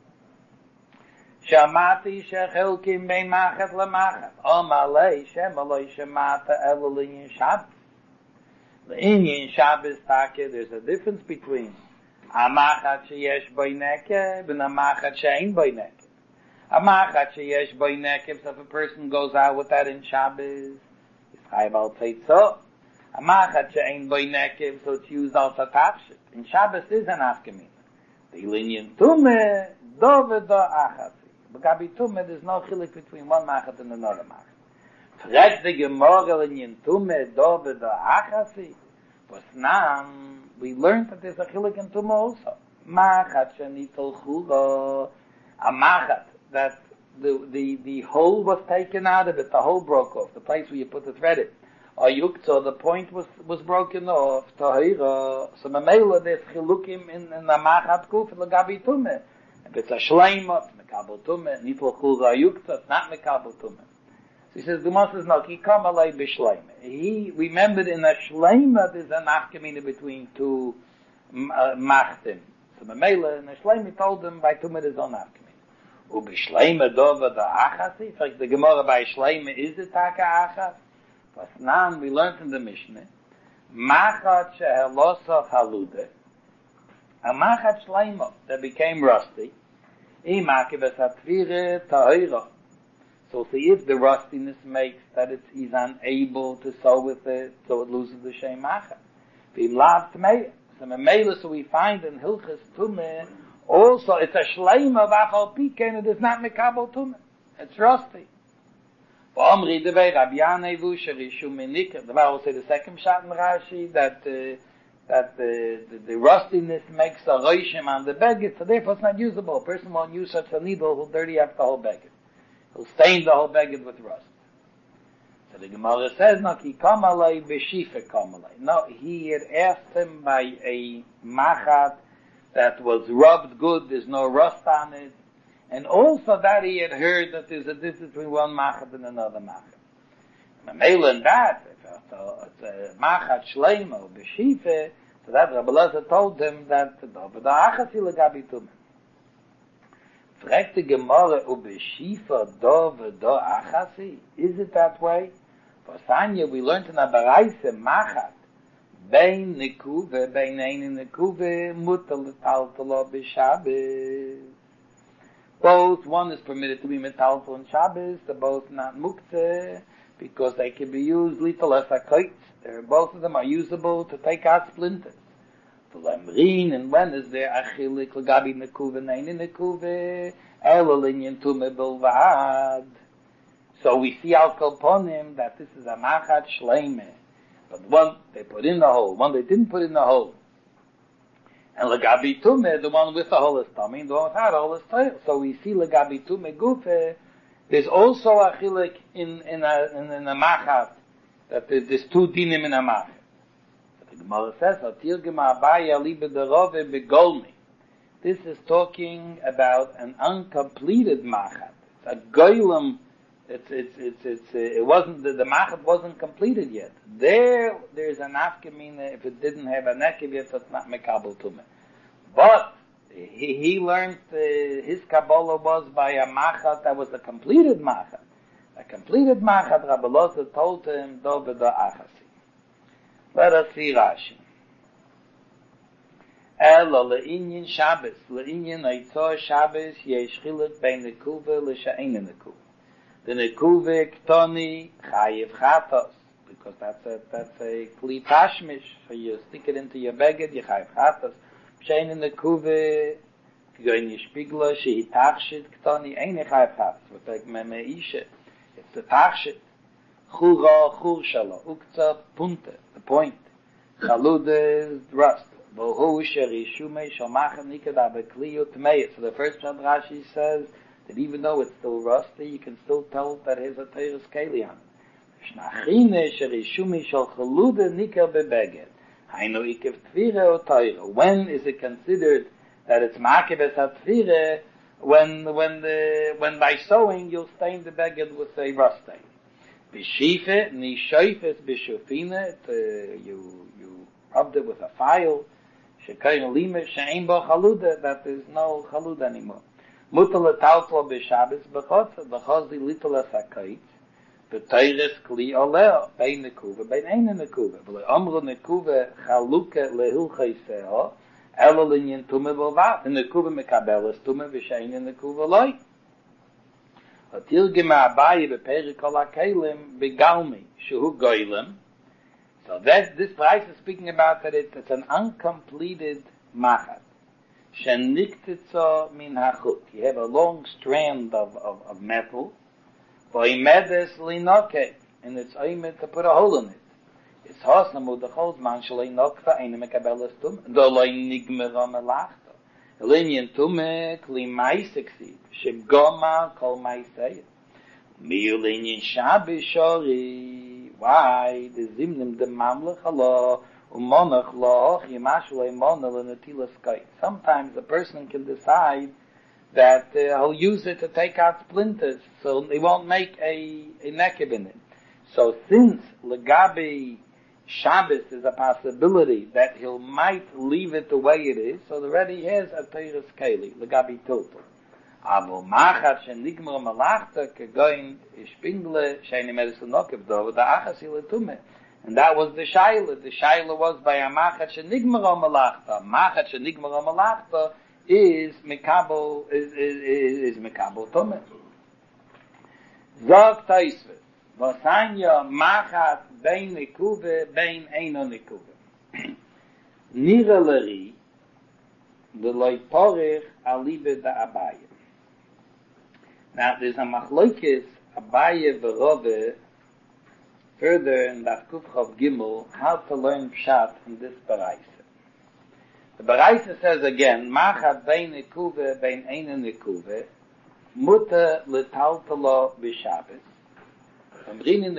Shamati shechilkin bein machat lemachat. Omalei shemaloi shemata elulin Shabbos. The Indian Shabbos Taka, there's a difference between Amachat sheyesh boineke and Amachat she'ein boineke. Amachat sheyesh boineke, so if a person goes out with that in Shabbos, it's chayav al teitzah. Amachat she'ein boineke, so it's used al tatachshit. In Shabbos is an afkamina. The Ilinian Tumeh, dovedo achati. B'gabi Tumeh, there's no chilik between one machat and another machat. Fragt the Gemara in Yentume Dove the Achasi. But now we learned that there's a chilik in Tumah also. Machat shenitel chulo. A machat that the hole was taken out of it, the hole broke off, the place where you put the thread in. Or yukto, the point was broken off. Tahira. So memela there's chilukim in the machat kuf and the gabi Tumah. If it's a shleimot, mekabel Tumah. Nitel chulo yukto, it's not mekabel Tumah. So he says, the Gemara says, no, ki kam alei b'shleima. He remembered in a shleima there's a nafkamina between two machtim. So Mamela in a shleima he told him by tumah there's no nafkamina. Ub'shleima dova da achasi. So the Gemara by shleima is the taka achas. But now we learned in the Mishnah, machat shehelosa halude. A machat shleima that became rusty. Imakiv esatvire ta'ira. So see if the rustiness makes that he's unable to sew with it, so it loses the shem machat. V'im lav tmeya. So Mamela, so we find in Hilchas Tumah, also it's a shleima v'achal pikein, it is not mekabel Tumah. It's rusty. V'omri devei Rabbi Yanai v'usher ishum minikah. The Bible will say the second shot in Rashi, that the rustiness makes a roishim on the beged, so therefore it's not usable. A person won't use such a needle who'll dirty up the whole beged. He'll stain the whole beged with rust. So the Gemara says, no, ki kamalei b'shifa kamalei. No, he had asked him by a machat that was rubbed good, there's no rust on it, and also that he had heard that there's a difference between one machat and another machat. Mamela in that, so it's a machat shleima or b'shifa, so that Rabbi Elazar told him that the achasi legabi tumah. Fragt the Gemara ubeshifa do v'do achasi? Is it that way? For Sanya, we learned in a baraise machat bein nekuve bein ein nekuve mutal taltalo b'Shabbos. Both one is permitted to be metaltal on Shabbos, they're both not muktzeh because they can be used little as a kite. Both of them are usable to take out splinters. Lemrin, and when is there achilik legabi nekuve nein nekuve elo linyan tume bilvad? So we see al kolponim that this is a machat shleime, but one they put in the hole, one they didn't put in the hole, and legabi tume, the one with the hole is tummy, and the one without the hole is tail. So we see legabi tume gufe. There's also achilik in a machat that there's two dinim in a machat. The Gemara says, this is talking about an uncompleted machat. A goylem, it wasn't, the machat wasn't completed yet. There's an afkamina, if it didn't have a nekev yet, so it's not mekabel tumah. But, he learned, his Kabbalah was by a machat that was a completed machat. A completed machat, Rabbi Elazar told him, do v'do achasi. Let us see Rashi. Elo le'inyin Shabbos, le'inyin aitzor Shabbos, yesh chiluk bein nekuve l'sha'ein nekuve. The nekuve ktoni chayiv chatos, because that's a kli tashmish, so you stick it into your beged, you chayiv chatos. She'ein nekuve, k'goyin yishpiglo, shehi tachshit ktoni, ein chayiv chatos. It's like me'ishe. It's a tachshit. Chura, chur shalo, uktzah, punte. The point. Chalude is rust. So the first one Rashi says that even though it's still rusty, you can still tell that there's a teirus keli on it. When is it considered that it's makibes hatvire? When by sewing you'll stain the beged with a rust stain. B'shife, nishoifes b'shufina, you rubbed it with a file, shekayin lima, she'ein bo chaluda, that there's no chaluda anymore. Mutal etaltlo b'shabes b'chotza, b'chozi little as hakait, b'teires kli oleo, bein nekuva, bein ein nekuva, v'le omru nekuva chaluke lehilchei seho, elo linyin tume b'lvat, and nekuva mekabeles tume, v'she'ein nekuva loi. Atilgema abayi beperik kol hakelim begalmi shehu goylem. So this price is speaking about that it's an uncompleted machat. Sheniktetzo min hachut. You have a long strand of metal. Voimedes linoke, and it's aimed to put a hole in it. It's hosnamu the cholzman shalei nokva eine mekabeles tum. Do loy nigmera melachto. Linyan tume kli maiseksi shegoma kol maisei mi linyan shabbos shori. Why the zimnim the mamlech halo umonach lo yimashlei monel and atilas kait. Sometimes a person can decide that he'll use it to take out splinters, so he won't make a nekeb in it. So since legabi Shabbos is a possibility that he might leave it the way it is, so already has a teres keli legabi tiltel. Aber machat shenigmar malachta kegoin ishpingle sheini medicine nokev do the achas iletume. And that was the shaila. The shaila was by a machat shenigmar malachta. Machat shenigmar malachta is mikabel is mikabel tume. Zog taisve. Vasanya machat bein nikuve bein eino nikuve. Nireleri the loy porich alibe da abaye. Now there's a machlokes abaye v'rove further in that Kufchav Gimel how to learn pshat in this baraisa. The baraisa says again, machat bein nikuve bein eino nikuve mutter letaltalo b'Shabbos. So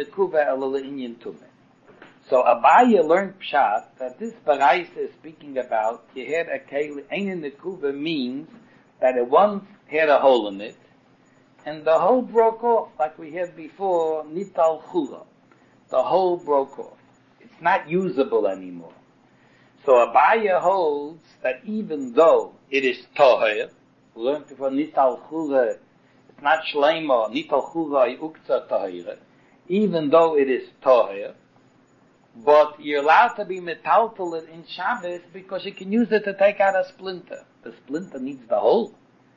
Abaye learned pshat that this baraisa is speaking about Yeher Akeli Ein Nekuva means that it once had a hole in it, and the hole broke off, like we had before, Nital Chura. The hole broke off. It's not usable anymore. So Abaye holds that even though it is Toher, we learned before Nital Chura, it's not Shleima, Nital Chura Ukza Toher, even though it is Toher, but you're allowed to be metaltal in Shabbos because you can use it to take out a splinter. The splinter needs the hole.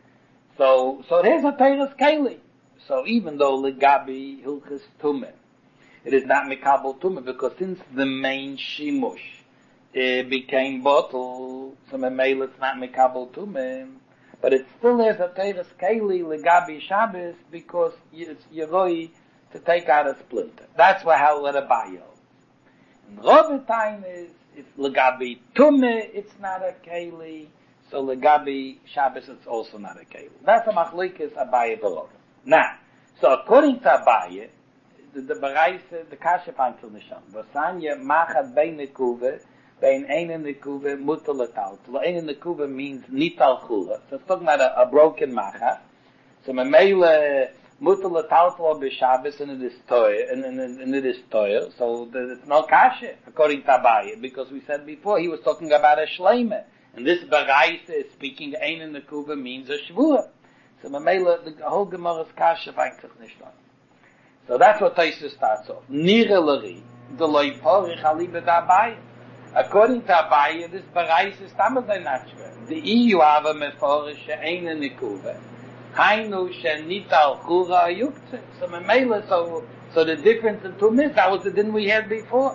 So there's a Teres Keli. So even though Legabi Hilchis Tumeh, it is not Mikabel Tumeh because since the main Shimush became bottle, so Memele it's not Mikabel Tumeh, but it still has a Teres Keli Legabi Shabbos because it's Yeroi to take out a splinter. That's how let Abaye. And Rove time is if legabi tume it's not a keli, so legabi Shabbos it's also not a keli. That's a machlokes Abaye v'Rove. Now, so according to Abaye, the baraisa the kasha finds on the sham. Vasanya machat bein nekuve bein ein nekuve mutar letal. Ein nekuve means nital chula. So it's talking about a broken machat. So memele mutar letaltal b'Shabbos and it is toyer, and it is toyer. So it's no kasha according to Abaye, because we said before he was talking about a shleime, and this baraisa is speaking ein nekuve means a shvua. So memele the whole Gemara's kasha finds sich nicht on. So that's what Taisa starts off. Nireleri, the loy porich alibe da Abaye. According to Abaye, this baraisa is tamadai nachver. The EU have a meforish ein nekuve. Hainu shenital chura yuktzeh. So memele, so the difference in two myths, that was the din we had before.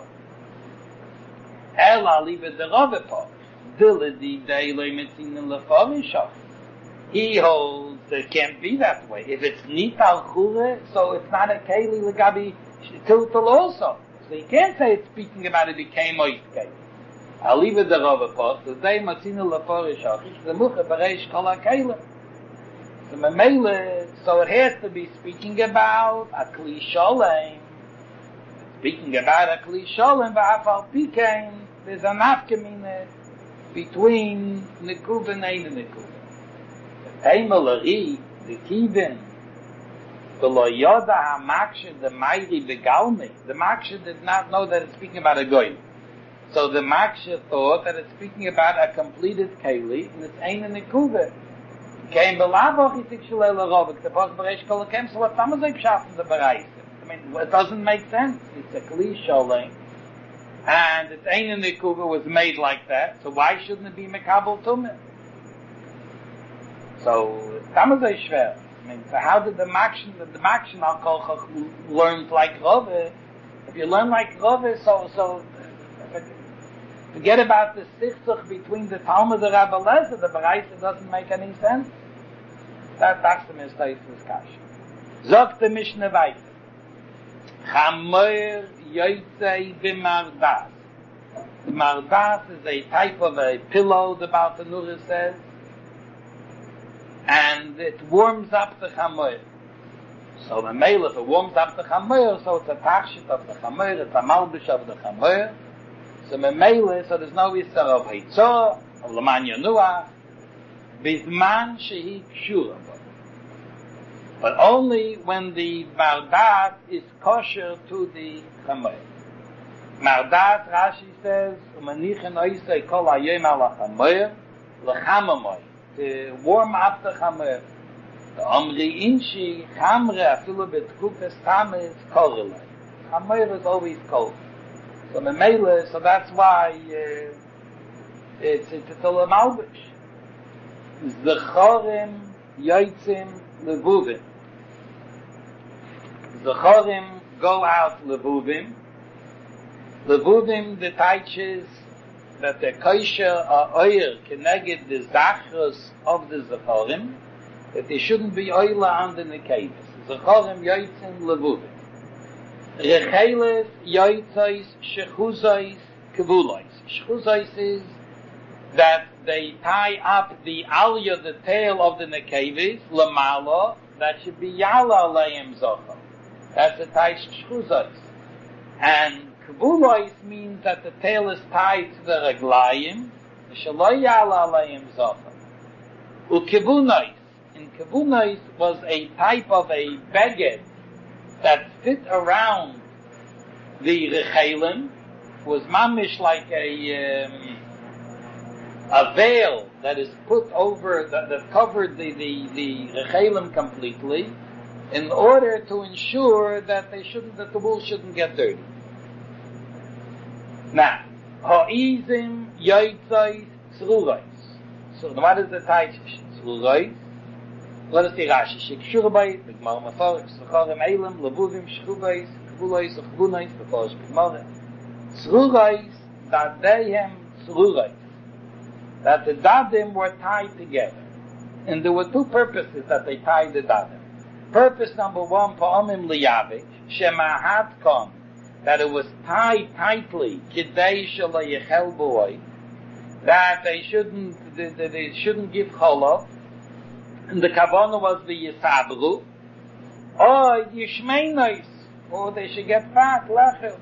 El alibe the Rove porich. Dilidi deiloi metzinen leforishof. He holds it can't be that way. If it's nital chure, so it's not a keli legabi tiltal also. So you can't say it's speaking about it became ois keli. I'll leave it the Rove post. The day matzina leforishof. The mucha bereish kol ha-keli. So memele, so it has to be speaking about a kli sholem. Speaking about a kli sholem, v'afal pikein, there's a nafkamine between nekuv and ein nekuv. Teimeleri, the kivin, the loyoda ha-makshe, the mairi begalmi. The makshe did not know that it's speaking about a goy. So the makshe thought that it's speaking about a completed keli, and it's ein nekuv. Came belavoch itik shalei l'rovik. The post bereish kol hakem. So what's tamazay pshat in the baraisa? I mean, it doesn't make sense. It's a kli sholem, and its ein nekuv was made like that. So why shouldn't it be mekabel tumah? So tamazay shver. I mean, so how did the makshin al kol learned like Rove? If you learn like Rove, so forget about the sichzuch between the Talmud and Rabbi Lezer. The baraisa doesn't make any sense. That's the mistake of this kasha. Zog the Mishnah weiter. Chamoyer yotzei b'mardas. The mardas is a type of a pillow, the Baal Tanura says, and it warms up the chamoyer. So the male, if it warms up the chamoyer, so it's a tachshit of the chamoyer, it's a malbish of the chamoyer. So memele, so there's no isar of heitzor, of leman yanuah, bizman shehi kshura. But only when the mardat is kosher to the chamer. Mardat, Rashi says, "Manichen oisei kol hayom al chamer lechamamoi," to warm up the chamer. The Omri inshi chamre afilu betkufes tames korelei. Chamer is always cold. So memele, so that's why it's a malbish. Zechorim yotzim levuvim. Zechorim go out levuvim. Levuvim, the teaches that the kosher are oyer keneged the zachros of the zechorim, that they shouldn't be oila on the nekevis. Zechorim yotzim levuvim. Recheles yotzais shechuzais kevulois. Shechuzais is that they tie up the alya, the tail of the nekevis, lamala, that should be yala aleim zochar. That's a taish shechuzais. And kevulois means that the tail is tied to the reglayim, shelo yala aleim zochar. Ukevunais. In kevunais was a type of a beged that fit around the rechelim, was mamish like a veil that is put over, that covered the rechelim completely, in order to ensure that that the wool shouldn't get dirty. Now, ha'izim yotzais tzrurais. So what is the type tzrurais? Let us see Rashi. Shekshurabay, the Gemara Mafarik, Zechorim Eilim, Levuvim, Shechuvais, Kevulois, Chuvunais, Beforish Gemara. Tzrurais, Dadehem Tzrurais. That the Dadim were tied together. And there were two purposes that they tied the Dadim. Purpose number one, Pa'omim Liyavik, Shemahat Kon, that it was tied tightly, Kidei Shala Yechel Boi, that they shouldn't give Cholov, and the Kavanah was the Yisabru, or Yishmeinos, or they should get fat, Lechel.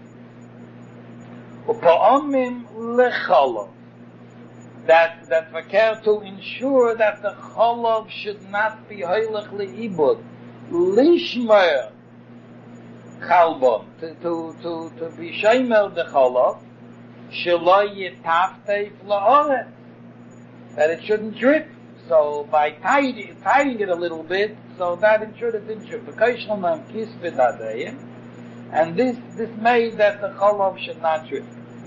Upa'omim Lecholov, that were care to ensure that the Cholov should not be Hoylech Le'ibud, Lishmer Chalbon, to be Sheimer the Cholov, Shelo Yitaftef La'oret, that it shouldn't drip. So by tying it a little bit, so that it didn't drip. And this made that the cholov should not drip.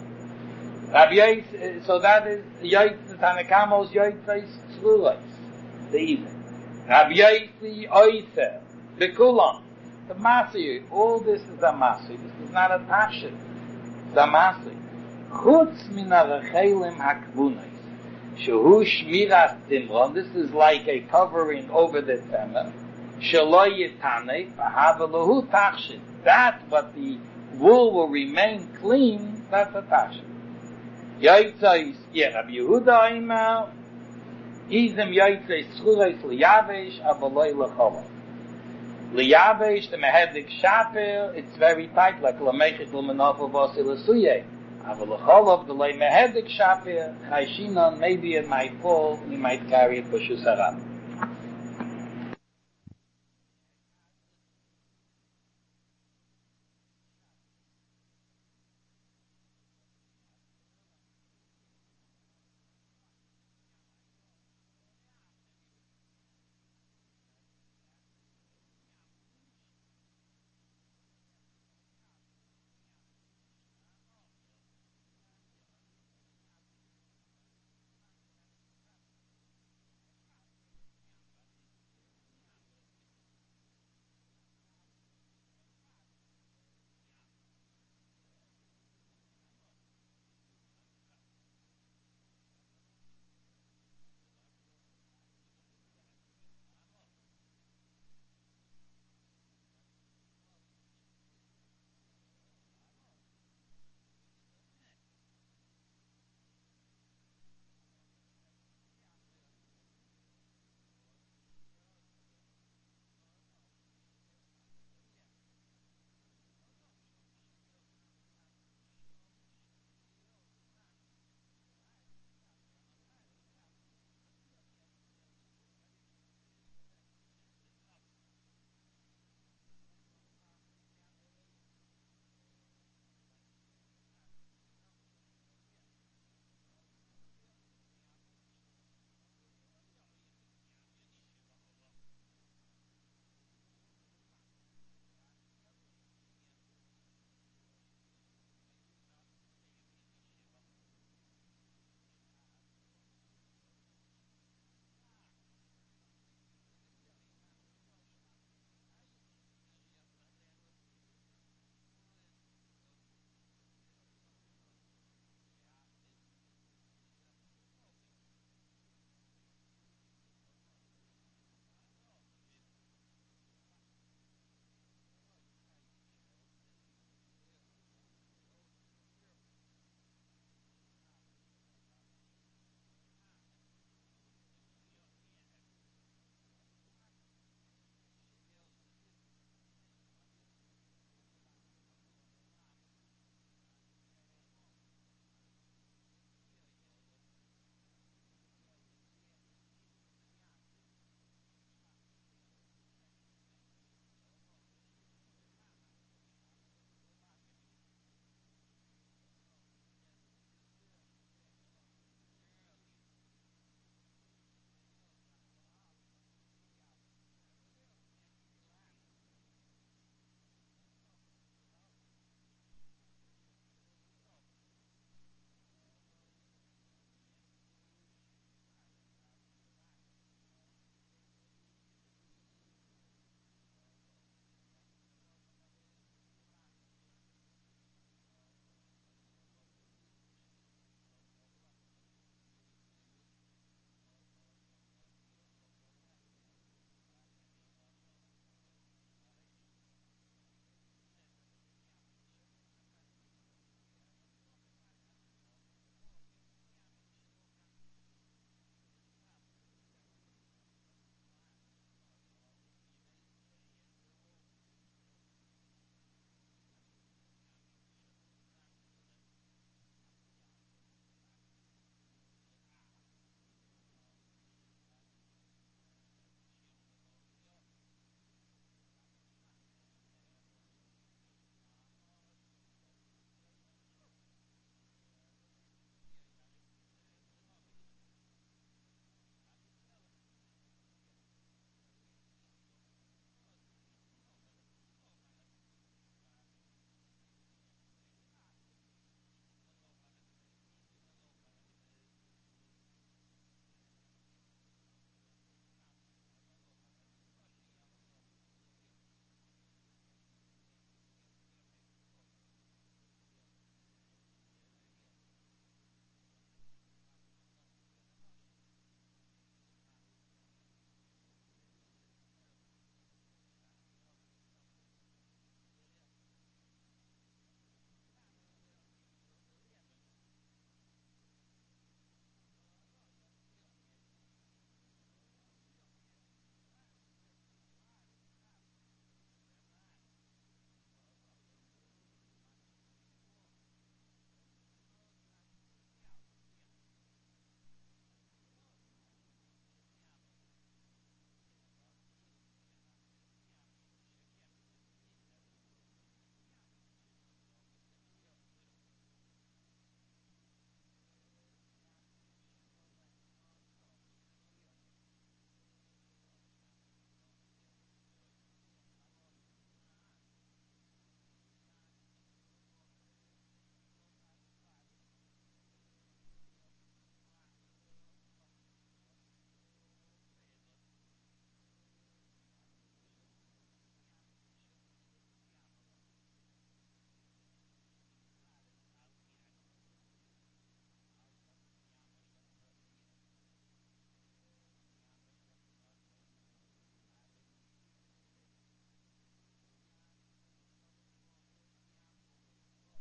So that is Yaitz Tanakamos Yaitzais Tzrurais, the evening. Rabbi Yaitzi Oitzer, Bekulam, the Masi, all this is a Masi. This is not a Tashit. It's a Masi. Chutz min ha-rechelim ha-kvunos. Shehu shmiras timron. This is like a covering over the temer. Shelo yitanei v'hava lahu tachshit. That what the wool will remain clean. That's a tachshit. Yotzais, Rabbi Yehuda Omer, izem yotzais tzrurais liyavesh avaloi lecholav. Liyavesh, the mehedik shaper, it's very tight, like lamechit l'menofel v'osil l'suyeh. Avalacholav, the lay mehedik shaper, chayshinon, maybe it might fall, you might carry it for Shusharam.